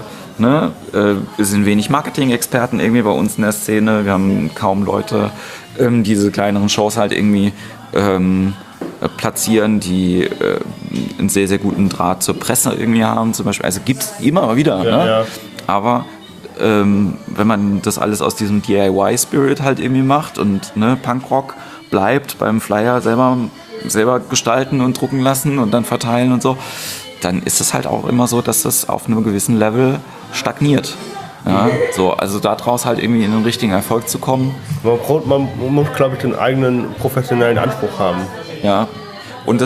sind wenig Marketing-Experten irgendwie bei uns in der Szene. Wir haben kaum Leute, diese kleineren Shows halt irgendwie platzieren, die einen sehr, sehr guten Draht zur Presse irgendwie haben zum Beispiel. Also gibt es immer wieder. Ja. Aber wenn man das alles aus diesem DIY-Spirit halt irgendwie macht und ne, Punkrock bleibt beim Flyer selber gestalten und drucken lassen und dann verteilen und so, dann ist es halt auch immer so, dass das auf einem gewissen Level stagniert. Ja, so, also daraus halt irgendwie in einen richtigen Erfolg zu kommen. Man muss, glaube ich, den eigenen professionellen Anspruch haben. Ja, und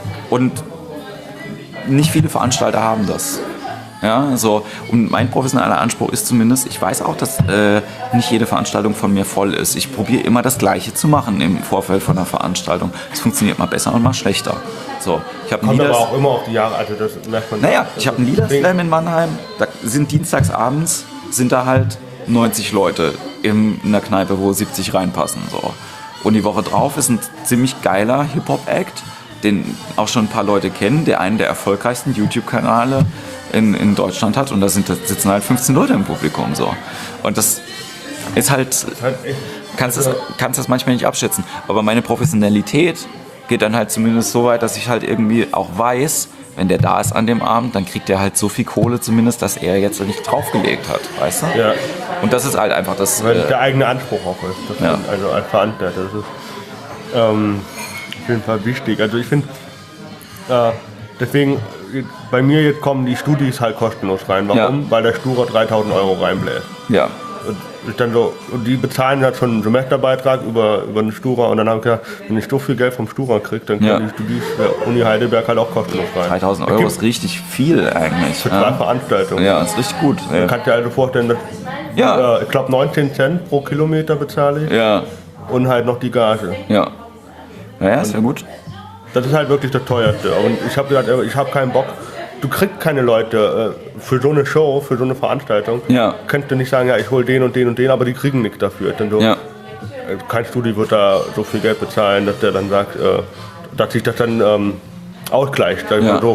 nicht viele Veranstalter haben das. Ja, so. Und mein professioneller Anspruch ist zumindest, ich weiß auch, dass nicht jede Veranstaltung von mir voll ist. Ich probiere immer das Gleiche zu machen im Vorfeld von einer Veranstaltung. Es funktioniert mal besser und mal schlechter. So, Kommt aber auch immer auf die Jahre, also das merkt man. Naja, ich habe einen Liederslam in Mannheim, da sind dienstagsabends sind da halt 90 Leute in einer Kneipe, wo 70 reinpassen. So. Und die Woche drauf ist ein ziemlich geiler Hip-Hop-Act, den auch schon ein paar Leute kennen, der einen der erfolgreichsten YouTube-Kanäle in Deutschland hat. Und da sitzen halt 15 Leute im Publikum. So. Und das ist halt, kannst das manchmal nicht abschätzen. Aber meine Professionalität geht dann halt zumindest so weit, dass ich halt irgendwie auch weiß, wenn der da ist an dem Abend, dann kriegt er halt so viel Kohle zumindest, dass er jetzt nicht draufgelegt hat, weißt du? Ja. Und das ist halt einfach das... Weil der eigene Anspruch auch ist. Das ja. Also als Veranstalter. Das ist auf jeden Fall wichtig. Also ich finde, deswegen, bei mir jetzt kommen die Studis halt kostenlos rein. Warum? Ja. Weil der Stura 3.000 € reinbläst. Ja. Und die bezahlen halt schon einen Semesterbeitrag über den Stura und dann haben ich gedacht, wenn ich so viel Geld vom Stura kriege, dann können die Studis der Uni Heidelberg halt auch kostenlos rein. 3.000 € ist richtig viel eigentlich. Für 2 Veranstaltungen. Ja, ist richtig gut. Man kann dir also vorstellen, dass ich glaube 19 Cent pro Kilometer bezahle ich. Ja. Und halt noch die Gage. Ja. Naja, ist ja gut. Das ist halt wirklich das Teuerste. Und ich habe gesagt, ich habe keinen Bock. Du kriegst keine Leute für so eine Show, für so eine Veranstaltung. Ja. Könntest du nicht sagen, ja, ich hole den und den und den, aber die kriegen nichts dafür. Denn so, kein Studi wird da so viel Geld bezahlen, dass der dann sagt, dass sich das dann ausgleicht, so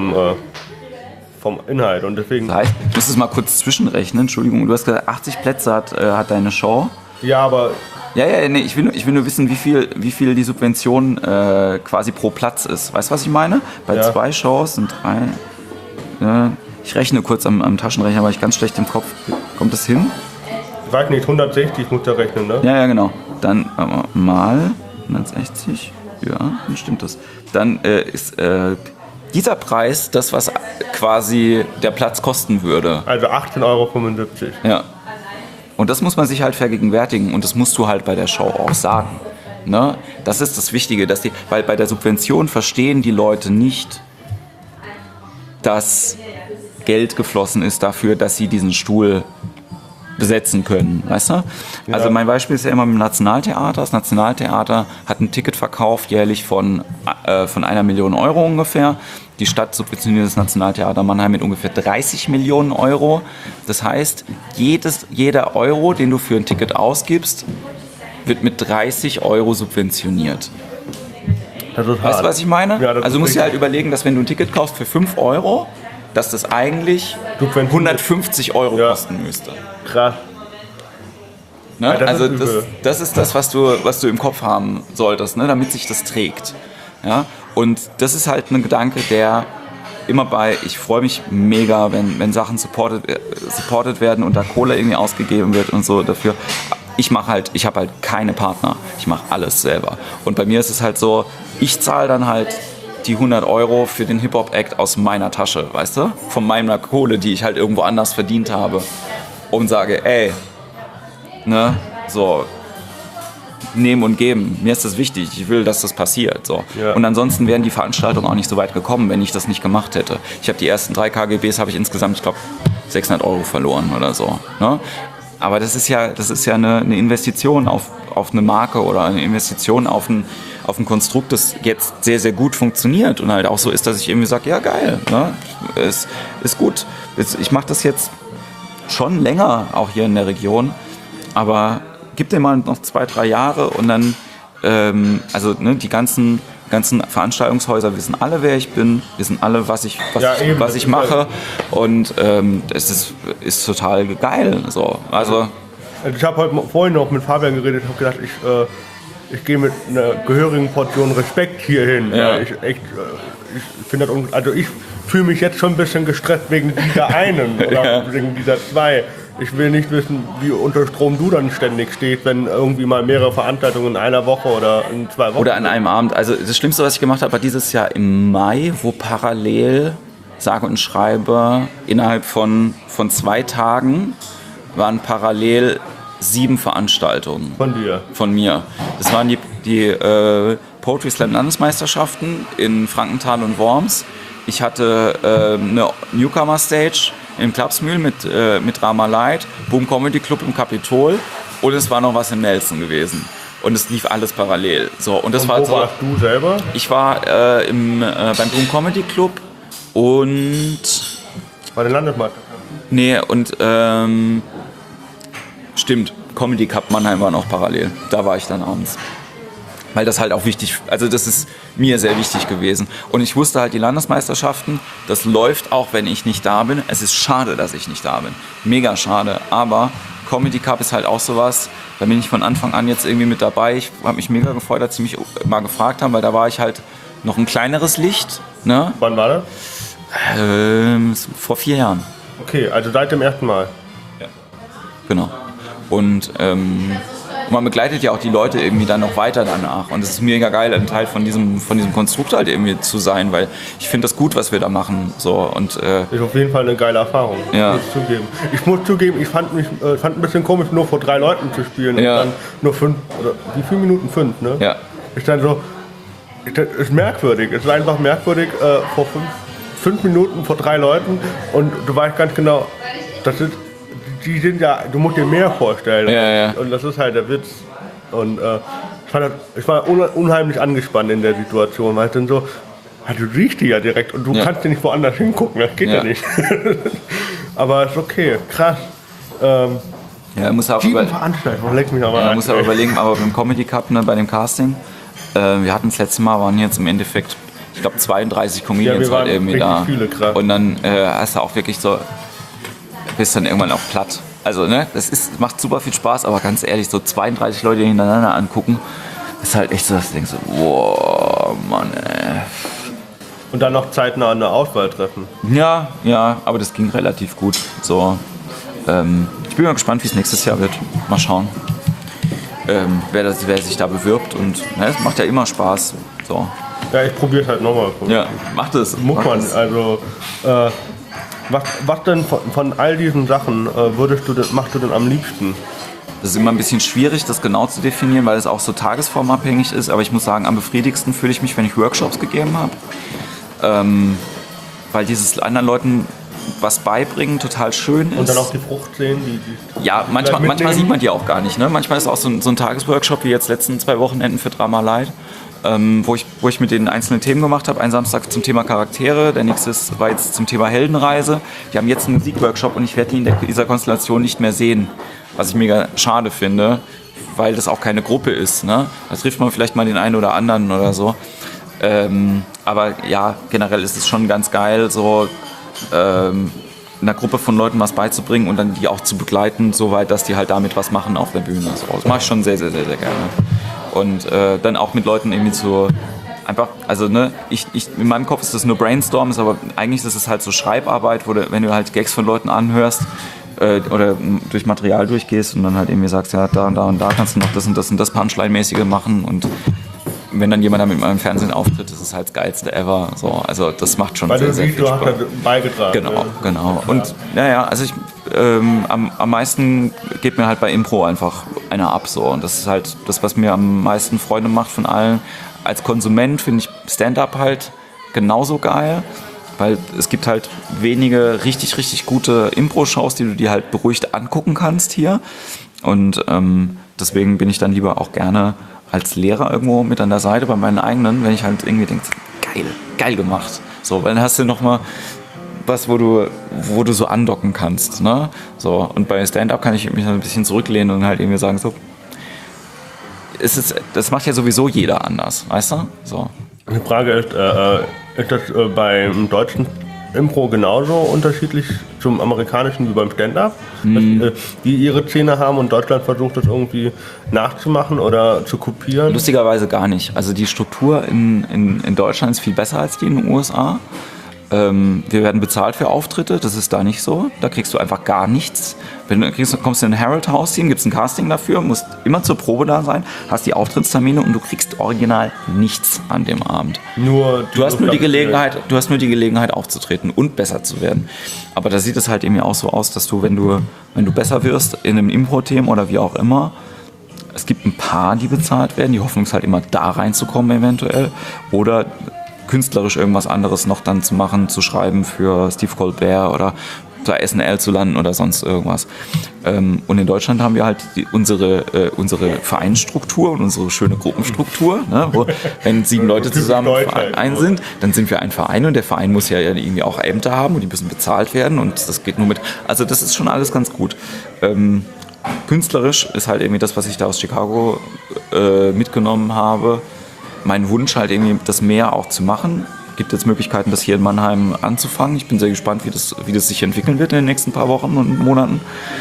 vom Inhalt. Und deswegen. Das heißt, ich muss es mal kurz zwischenrechnen. Entschuldigung, du hast gesagt, 80 Plätze hat deine Show. Ja, aber. Ja, nee, ich will nur wissen, wie viel die Subvention quasi pro Platz ist. Weißt du, was ich meine? Bei 2 Shows sind 3. Ich rechne kurz am Taschenrechner, weil ich ganz schlecht im Kopf. Kommt das hin? Ich weiß nicht, 160 muss der rechnen, ne? Ja, genau. Dann mal 160. Ja, dann stimmt das. Dann ist dieser Preis das, was quasi der Platz kosten würde. Also 18,75 €. Ja. Und das muss man sich halt vergegenwärtigen und das musst du halt bei der Show auch sagen. Ne? Das ist das Wichtige, weil bei der Subvention verstehen die Leute nicht, dass Geld geflossen ist dafür, dass sie diesen Stuhl besetzen können, weißt du? Ja. Also mein Beispiel ist ja immer mit dem Nationaltheater. Das Nationaltheater hat ein Ticketverkauf jährlich von 1 Million € ungefähr. Die Stadt subventioniert das Nationaltheater Mannheim mit ungefähr 30 Millionen €. Das heißt, jeder Euro, den du für ein Ticket ausgibst, wird mit 30 € subventioniert. Weißt du, was ich meine? Ja, also du musst dir halt überlegen, dass wenn du ein Ticket kaufst für 5 €, dass das eigentlich 150 € kosten müsste. Krass. Ne? Ja, also das ist das, was du im Kopf haben solltest, ne? Damit sich das trägt. Ja? Und das ist halt ein Gedanke, der immer ich freue mich mega, wenn Sachen supported werden und da Kohle irgendwie ausgegeben wird und so dafür. Ich habe halt keine Partner. Ich mache alles selber. Und bei mir ist es halt so, ich zahle dann halt die 100 € für den Hip-Hop-Act aus meiner Tasche, weißt du? Von meiner Kohle, die ich halt irgendwo anders verdient habe. Und sage, ey, ne, so, nehmen und geben. Mir ist das wichtig. Ich will, dass das passiert. So. Ja. Und ansonsten wären die Veranstaltungen auch nicht so weit gekommen, wenn ich das nicht gemacht hätte. Ich habe die ersten 3 KGBs, habe ich insgesamt, ich glaube, 600 € verloren oder so. Ne? Aber das ist ja eine Investition auf eine Marke oder eine Investition auf ein Konstrukt, das jetzt sehr, sehr gut funktioniert und halt auch so ist, dass ich irgendwie sage, ja geil, ne? Ist gut. Ich mache das jetzt schon länger, auch hier in der Region, aber gib dir mal noch 2-3 Jahre und dann, die ganzen Veranstaltungshäuser wissen alle, wer ich bin, wissen alle, was ich mache und es ist total geil. So. Also ich habe vorhin noch mit Fabian geredet und habe gedacht, ich gehe mit einer gehörigen Portion Respekt hier hin. Ja. Ich finde das ich fühle mich jetzt schon ein bisschen gestresst wegen dieser einen oder wegen dieser 2. ich will nicht wissen, wie unter Strom du dann ständig stehst, wenn irgendwie mal mehrere Veranstaltungen in einer Woche oder in 2 Wochen. Oder an einem Abend. Also das Schlimmste, was ich gemacht habe, war dieses Jahr im Mai, wo parallel, sage und schreibe, innerhalb von 2 Tagen waren parallel 7 Veranstaltungen. Von dir? Von mir. Das waren die Poetry Slam Landesmeisterschaften in Frankenthal und Worms. Ich hatte eine Newcomer Stage im Klapsmühl mit Rama Light, Boom Comedy Club im Kapitol und es war noch was in Nelson gewesen. Und es lief alles parallel. So, und das und war wo so, warst du selber? Ich war beim Boom Comedy Club und... Bei den Landesmeisterschaften? Nee, und stimmt, Comedy Cup Mannheim waren auch parallel. Da war ich dann abends. Weil das halt auch wichtig, also das ist mir sehr wichtig gewesen. Und ich wusste halt, die Landesmeisterschaften, das läuft auch, wenn ich nicht da bin. Es ist schade, dass ich nicht da bin. Mega schade. Aber Comedy Cup ist halt auch sowas, da bin ich von Anfang an jetzt irgendwie mit dabei. Ich habe mich mega gefreut, als sie mich mal gefragt haben, weil da war ich halt noch ein kleineres Licht. Ne? Wann war das? Vor 4 Jahren. Okay, also seit dem ersten Mal. Ja. Genau. Und man begleitet ja auch die Leute irgendwie dann noch weiter danach. Und es ist mega geil, ein Teil von diesem Konstrukt halt irgendwie zu sein, weil ich finde das gut, was wir da machen. So, und, ist auf jeden Fall eine geile Erfahrung. Ja. Ich muss zugeben, ich fand ein bisschen komisch, nur vor 3 Leuten zu spielen Ja. und dann nur 5, oder wie viele Minuten? 5, ne? Ja. Ist dann so, ist merkwürdig. Es ist einfach merkwürdig, vor 5 Minuten vor 3 Leuten und du weißt ganz genau, die sind ja, du musst dir mehr vorstellen. Ja. Und das ist halt der Witz. Und ich war unheimlich angespannt in der Situation, weil es dann so, du riechst die ja direkt und du kannst ja nicht woanders hingucken, das geht ja nicht. Aber ist okay, krass. Muss auch 7 Veranstaltungen, leck mich aber muss aber überlegen, aber beim Comedy Cup, ne, bei dem Casting, wir hatten das letzte Mal, waren jetzt im Endeffekt, ich glaube 32 Comedians waren irgendwie da. viele, krass. Und dann hast du auch wirklich so, bist dann irgendwann auch platt. Also, ne, macht super viel Spaß, aber ganz ehrlich, so 32 Leute hintereinander angucken, ist halt echt so, dass du denkst, wow, Mann, ey. Und dann noch zeitnah eine Auswahl treffen. Ja, aber das ging relativ gut. So, ich bin mal gespannt, wie es nächstes Jahr wird. Mal schauen, wer sich da bewirbt. Und ne, es macht ja immer Spaß. So. Ja, ich probiere es halt nochmal. Ja, mach das. Muss man, also... Was denn von all diesen Sachen machst du denn am liebsten? Das ist immer ein bisschen schwierig, das genau zu definieren, weil es auch so tagesformabhängig ist. Aber ich muss sagen, am befriedigsten fühle ich mich, wenn ich Workshops gegeben habe. Weil dieses anderen Leuten was beibringen total schön ist. Und dann auch die Frucht sehen? Ja, manchmal sieht man die auch gar nicht. Ne? Manchmal ist auch so ein Tagesworkshop, wie jetzt letzten 2 Wochenenden für Drama Light. Wo ich mit den einzelnen Themen gemacht habe. Einen Samstag zum Thema Charaktere, der nächste war jetzt zum Thema Heldenreise. Die haben jetzt einen Musikworkshop und ich werde die in dieser Konstellation nicht mehr sehen, was ich mega schade finde, weil das auch keine Gruppe ist. Ne? Da trifft man vielleicht mal den einen oder anderen oder so. Aber ja, generell ist es schon ganz geil, so einer Gruppe von Leuten was beizubringen und dann die auch zu begleiten, soweit, dass die halt damit was machen auf der Bühne. So, das mache ich schon sehr, sehr, sehr, sehr gerne. Und dann auch mit Leuten irgendwie so einfach, also ne, in meinem Kopf ist das nur Brainstorms, aber eigentlich ist es halt so Schreibarbeit, wenn du halt Gags von Leuten anhörst oder durch Material durchgehst und dann halt irgendwie sagst, ja, da und da kannst du noch das und das und das Punchline-mäßige machen und wenn dann jemand damit mal im Fernsehen auftritt, ist es halt das Geilste ever. So, also das macht schon sehr, sehr viel Spaß. Weil du hast beigetragen. Genau. Und also am meisten geht mir halt bei Impro einfach einer ab. So. Und das ist halt das, was mir am meisten Freude macht von allen. Als Konsument finde ich Stand-up halt genauso geil, weil es gibt halt wenige richtig, richtig gute Impro-Shows, die du dir halt beruhigt angucken kannst hier. Und deswegen bin ich dann lieber auch gerne als Lehrer irgendwo mit an der Seite bei meinen eigenen, wenn ich halt irgendwie denke, geil gemacht. So, weil dann hast du nochmal was, wo du so andocken kannst. Ne? So, und bei Stand-up kann ich mich ein bisschen zurücklehnen und halt irgendwie sagen, so, das macht ja sowieso jeder anders, weißt du? So. Die Frage ist das beim deutschen Impro genauso unterschiedlich zum amerikanischen wie beim Stand-up? Die ihre Szene haben und Deutschland versucht das irgendwie nachzumachen oder zu kopieren? Lustigerweise gar nicht. Also die Struktur in Deutschland ist viel besser als die in den USA. Wir werden bezahlt für Auftritte, das ist da nicht so. Da kriegst du einfach gar nichts. Kommst du in ein Herald-Haus-Team, gibt es ein Casting dafür, musst immer zur Probe da sein, hast die Auftrittstermine und du kriegst original nichts an dem Abend. Du hast nur die Gelegenheit aufzutreten und besser zu werden. Aber da sieht es halt eben auch so aus, dass du, wenn du besser wirst in einem Impro-Team oder wie auch immer, es gibt ein paar, die bezahlt werden. Die Hoffnung ist halt immer da reinzukommen eventuell. Oder künstlerisch irgendwas anderes noch dann zu machen, zu schreiben für Steve Colbert oder bei SNL zu landen oder sonst irgendwas. Und in Deutschland haben wir halt unsere Vereinsstruktur und unsere schöne Gruppenstruktur. Ne, wo, wenn 7 Leute zusammen ein sind, dann sind wir ein Verein und der Verein muss ja irgendwie auch Ämter haben und die müssen bezahlt werden und das geht nur mit. Also das ist schon alles ganz gut. Künstlerisch ist halt irgendwie das, was ich da aus Chicago mitgenommen habe. Mein Wunsch halt irgendwie, das mehr auch zu machen. Gibt jetzt Möglichkeiten, das hier in Mannheim anzufangen. Ich bin sehr gespannt, wie das sich entwickeln wird in den nächsten paar Wochen und Monaten.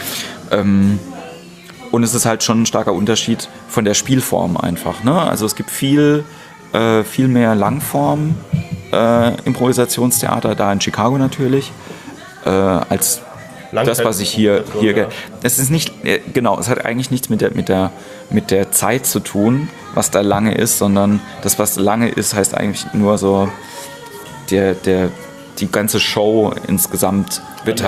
Und es ist halt schon ein starker Unterschied von der Spielform einfach. Ne? Also es gibt viel mehr Langform Improvisationstheater, da in Chicago natürlich, als das, was ich hier es ist nicht, genau, es hat eigentlich nichts mit der Zeit zu tun, was da lange ist, sondern das, was lange ist, heißt eigentlich nur so, die ganze Show insgesamt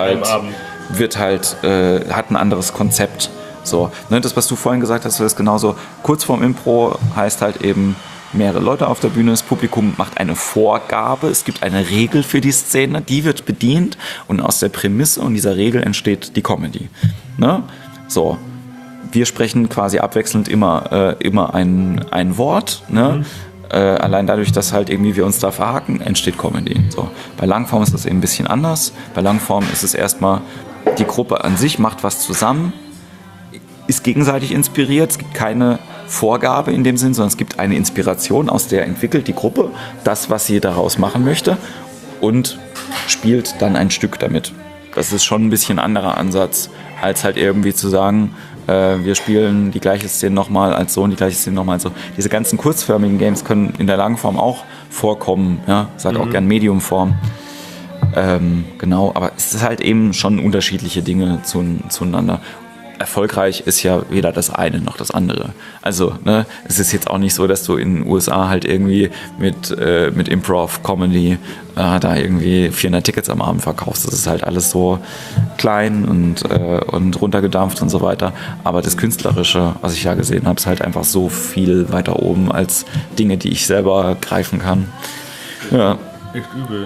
hat ein anderes Konzept. So, ne, das, was du vorhin gesagt hast, ist genauso. Kurz vorm Impro heißt halt eben, mehrere Leute auf der Bühne, das Publikum macht eine Vorgabe, es gibt eine Regel für die Szene, die wird bedient und aus der Prämisse und dieser Regel entsteht die Comedy. Ne? So, wir sprechen quasi abwechselnd immer ein Wort, ne? Allein dadurch, dass halt irgendwie wir uns da verhaken, entsteht Comedy. So. Bei Langform ist das eben ein bisschen anders. Bei Langform ist es erstmal, die Gruppe an sich macht was zusammen, ist gegenseitig inspiriert, es gibt keine Vorgabe in dem Sinn, sondern es gibt eine Inspiration, aus der entwickelt die Gruppe das, was sie daraus machen möchte und spielt dann ein Stück damit. Das ist schon ein bisschen anderer Ansatz, als halt irgendwie zu sagen, wir spielen die gleiche Szene nochmal als so und die gleiche Szene nochmal als so. Diese ganzen kurzförmigen Games können in der Langform auch vorkommen, ja, sag auch gern Mediumform. Genau, aber es ist halt eben schon unterschiedliche Dinge zueinander. Erfolgreich ist ja weder das eine noch das andere. Also, ne, es ist jetzt auch nicht so, dass du in den USA halt irgendwie mit Improv-Comedy da irgendwie 400 Tickets am Abend verkaufst. Das ist halt alles so klein und runtergedampft und so weiter. Aber das Künstlerische, was ich ja gesehen habe, ist halt einfach so viel weiter oben als Dinge, die ich selber greifen kann. Ja. Echt übel.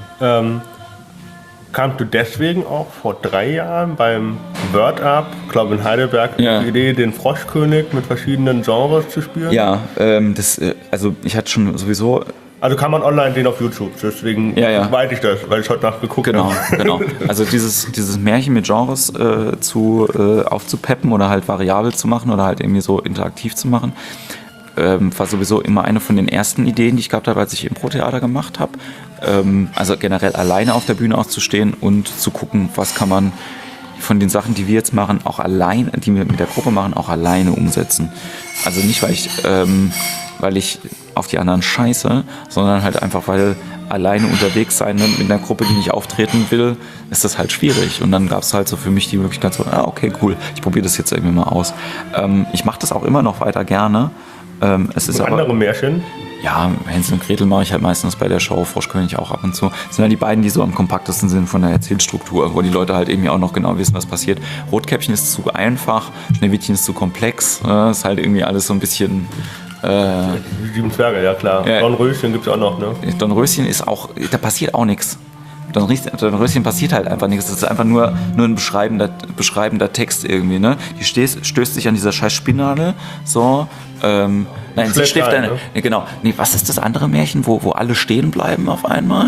Kamst du deswegen auch vor 3 Jahren beim Word Up, glaube in Heidelberg, die Idee, den Froschkönig mit verschiedenen Genres zu spielen? Ja, also ich hatte schon sowieso... Also kann man online den auf YouTube, deswegen weiß ich das, weil ich heute nachgeguckt habe. Genau. Also dieses Märchen mit Genres aufzupeppen oder halt variabel zu machen oder halt irgendwie so interaktiv zu machen, war sowieso immer eine von den ersten Ideen, die ich gehabt habe, als ich Impro-Theater gemacht habe. Also generell alleine auf der Bühne auch zu stehen und zu gucken, was kann man von den Sachen, die wir jetzt machen, auch allein, die wir mit der Gruppe machen, auch alleine umsetzen. Also nicht, weil ich auf die anderen scheiße, sondern halt einfach, weil alleine unterwegs sein mit einer Gruppe, die nicht auftreten will, ist das halt schwierig. Und dann gab es halt so für mich die Möglichkeit, so, okay, cool, ich probiere das jetzt irgendwie mal aus. Ich mache das auch immer noch weiter gerne. Es ist und andere Märchen? Ja, Hänsel und Gretel mache ich halt meistens bei der Show, Froschkönig auch ab und zu. Das sind ja die beiden, die so am kompaktesten sind von der Erzählstruktur, wo die Leute halt irgendwie auch noch genau wissen, was passiert. Rotkäppchen ist zu einfach, Schneewittchen ist zu komplex, ist halt irgendwie alles so ein bisschen... Die 7 Zwerge, ja klar. Ja. Dornröschen gibt es auch noch, ne? Dornröschen ist auch, da passiert auch nichts. Dornröschen passiert halt einfach nichts. Das ist einfach nur ein beschreibender Text irgendwie, ne? Die stößt sich an dieser scheiß Spinnnadel, so. Nein, sie schläft dann. Ne? Genau. Nee, was ist das andere Märchen, wo alle stehen bleiben auf einmal?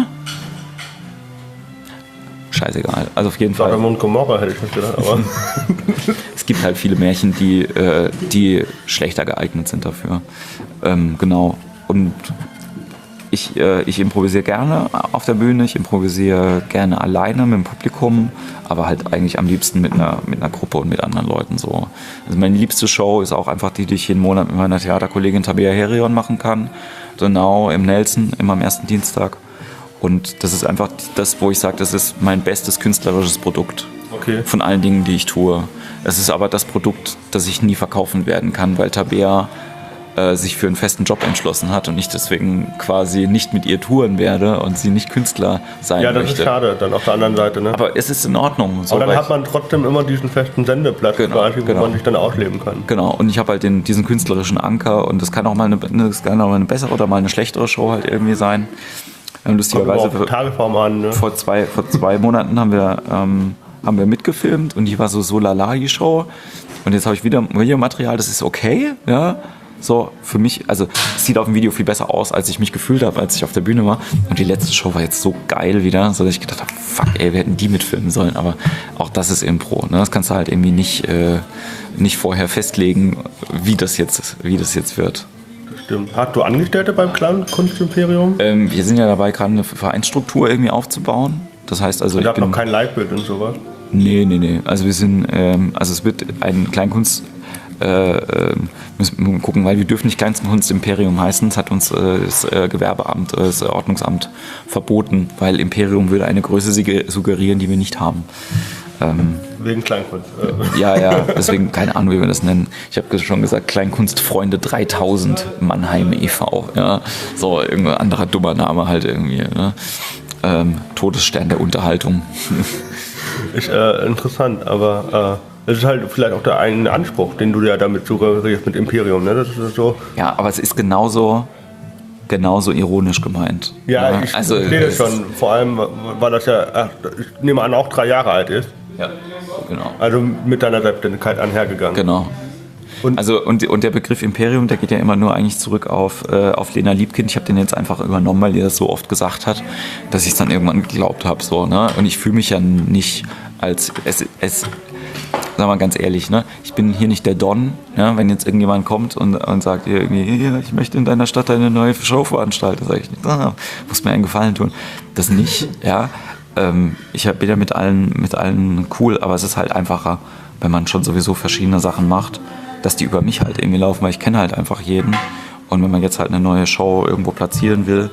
Scheißegal. Also auf jeden Fall. Sodom und Gomorra hätte ich nicht gedacht, aber. Es gibt halt viele Märchen, die schlechter geeignet sind dafür. Genau. Und ich improvisiere gerne auf der Bühne, ich improvisiere gerne alleine mit dem Publikum, aber halt eigentlich am liebsten mit einer Gruppe und mit anderen Leuten so. Also meine liebste Show ist auch einfach die ich jeden Monat mit meiner Theaterkollegin Tabea Herion machen kann. Genau, im Nelson, immer am ersten Dienstag. Und das ist einfach das, wo ich sage, das ist mein bestes künstlerisches Produkt. Okay. Von allen Dingen, die ich tue. Es ist aber das Produkt, das ich nie verkaufen werden kann, weil Tabea sich für einen festen Job entschlossen hat und ich deswegen quasi nicht mit ihr touren werde und sie nicht Künstler sein möchte. Ja, das ist schade, dann auf der anderen Seite. Ne? Aber es ist in Ordnung. So, aber dann hat man trotzdem immer diesen festen Sendeplatz, quasi, wo man sich dann ausleben kann. Genau, und ich habe halt diesen künstlerischen Anker und das kann auch mal eine bessere oder mal eine schlechtere Show halt irgendwie sein. Lustigerweise Tagesform an, ne? vor zwei Monaten haben wir mitgefilmt und die war so lala, die Show. Und jetzt habe ich wieder Videomaterial, das ist okay, ja. So, für mich, also es sieht auf dem Video viel besser aus, als ich mich gefühlt habe, als ich auf der Bühne war. Und die letzte Show war jetzt so geil wieder, so dass ich gedacht habe, fuck ey, wir hätten die mitfilmen sollen. Aber auch das ist Impro, ne? Das kannst du halt irgendwie nicht vorher festlegen, wie das jetzt wird. Stimmt. Hast du Angestellte beim Clown-Kunstimperium? Wir sind ja dabei, gerade eine Vereinsstruktur irgendwie aufzubauen. Das heißt also, ich habe noch kein Leitbild und sowas. Nee. Also wir sind, es wird ein Kleinkunst, müssen wir gucken, weil wir dürfen nicht Kleinkunstimperium heißen. Das hat uns das Gewerbeamt, das Ordnungsamt verboten, weil Imperium würde eine Größe suggerieren, die wir nicht haben. Wegen Kleinkunst. Ja, deswegen keine Ahnung, wie wir das nennen. Ich habe schon gesagt, Kleinkunstfreunde 3000 Mannheim e.V. Ja? So, irgendein anderer dummer Name halt irgendwie. Ne? Todesstern der Unterhaltung. Ist interessant, aber es ist halt vielleicht auch der eigene Anspruch, den du ja damit suggerierst mit Imperium, ne? Das ist so. Ja, aber es ist genauso ironisch gemeint. Ja, ich verstehe das schon. Vor allem, weil das ja, ich nehme an, auch 3 Jahre alt ist. Ja, genau. Also mit deiner Selbstständigkeit einhergegangen. Genau. Und der Begriff Imperium, der geht ja immer nur eigentlich zurück auf Lena Liebkind. Ich habe den jetzt einfach übernommen, weil ihr das so oft gesagt hat, dass ich es dann irgendwann geglaubt habe. So, ne? Und ich fühle mich ja nicht als sagen wir mal ganz ehrlich, ne? Ich bin hier nicht der Don, ja? Wenn jetzt irgendjemand kommt und sagt, ich möchte in deiner Stadt eine neue Show veranstalten, sage ich nicht, muss mir einen Gefallen tun. Das nicht, ja. Ich bin ja mit allen cool, aber es ist halt einfacher, wenn man schon sowieso verschiedene Sachen macht, dass die über mich halt irgendwie laufen, weil ich kenne halt einfach jeden. Und wenn man jetzt halt eine neue Show irgendwo platzieren will,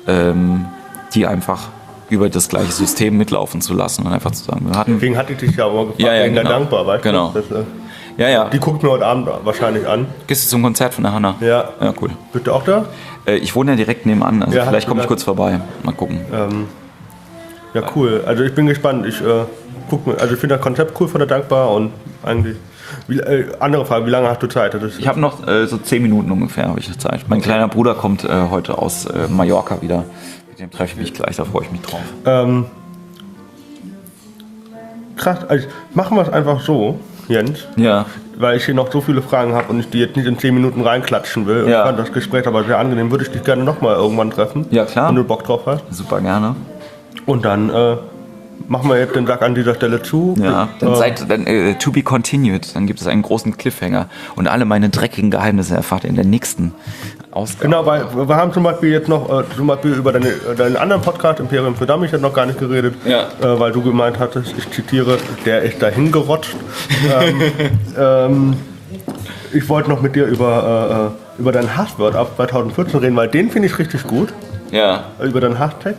die einfach über das gleiche System mitlaufen zu lassen und einfach zu sagen, deswegen hatte ich dich ja auch gefragt, wegen der Dankbar, weißt du? Genau. Ja. Die guckt mir heute Abend wahrscheinlich an. Gehst du zum Konzert von der Hanna? Ja. Ja, cool. Bist du auch da? Ich wohne ja direkt nebenan, also vielleicht komme ich kurz vorbei. Mal gucken. Ja, cool. Also ich bin gespannt. Ich finde das Konzept cool von der Dankbar und eigentlich. Andere Frage, wie lange hast du Zeit? Ich habe noch so 10 Minuten ungefähr habe ich Zeit. Mein kleiner Bruder kommt heute aus Mallorca wieder. Mit dem treffe ich mich gleich, da freue ich mich drauf. Krass, also machen wir es einfach so, Jens. Ja. Weil ich hier noch so viele Fragen habe und ich die jetzt nicht in 10 Minuten reinklatschen will. Und ich fand das Gespräch aber sehr angenehm. Würde ich dich gerne nochmal irgendwann treffen. Ja, klar. Wenn du Bock drauf hast. Super gerne. Und dann machen wir jetzt den Sack an dieser Stelle zu. Ja, dann to be continued. Dann gibt es einen großen Cliffhanger. Und alle meine dreckigen Geheimnisse erfahrt ihr in der nächsten Ausgabe. Genau, weil wir haben zum Beispiel jetzt noch über deinen anderen Podcast, Imperium für Dummies, noch gar nicht geredet. Ja. Weil du gemeint hattest, ich zitiere, der ist dahin gerotscht. Ich wollte noch mit dir über dein Hasswort ab 2014 reden, weil den finde ich richtig gut. Ja. Über deinen Hashtag.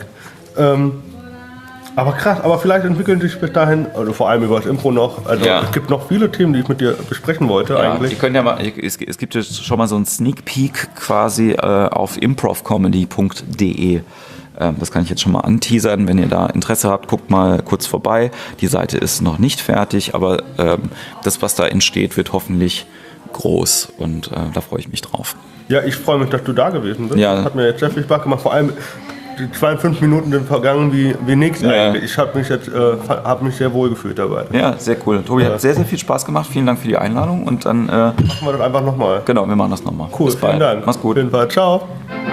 Aber krass, aber vielleicht entwickeln sich bis dahin, also vor allem über das Impro noch, also es gibt noch viele Themen, die ich mit dir besprechen wollte eigentlich. Ihr könnt ja mal, es gibt jetzt schon mal so einen Sneak Peek quasi auf improvcomedy.de. Das kann ich jetzt schon mal anteasern, wenn ihr da Interesse habt, guckt mal kurz vorbei. Die Seite ist noch nicht fertig, aber das, was da entsteht, wird hoffentlich groß und da freue ich mich drauf. Ja, ich freue mich, dass du da gewesen bist. Ja. Hat mir jetzt sehr viel Spaß gemacht, vor allem die 52 Minuten sind vergangen wie nichts eigentlich. Ich habe mich sehr wohl gefühlt dabei. Ja, sehr cool. Tobi, hat sehr, sehr viel Spaß gemacht. Vielen Dank für die Einladung und dann machen wir das einfach nochmal. Genau, wir machen das nochmal. Cool, vielen Dank. Mach's gut. Auf jeden Fall. Ciao.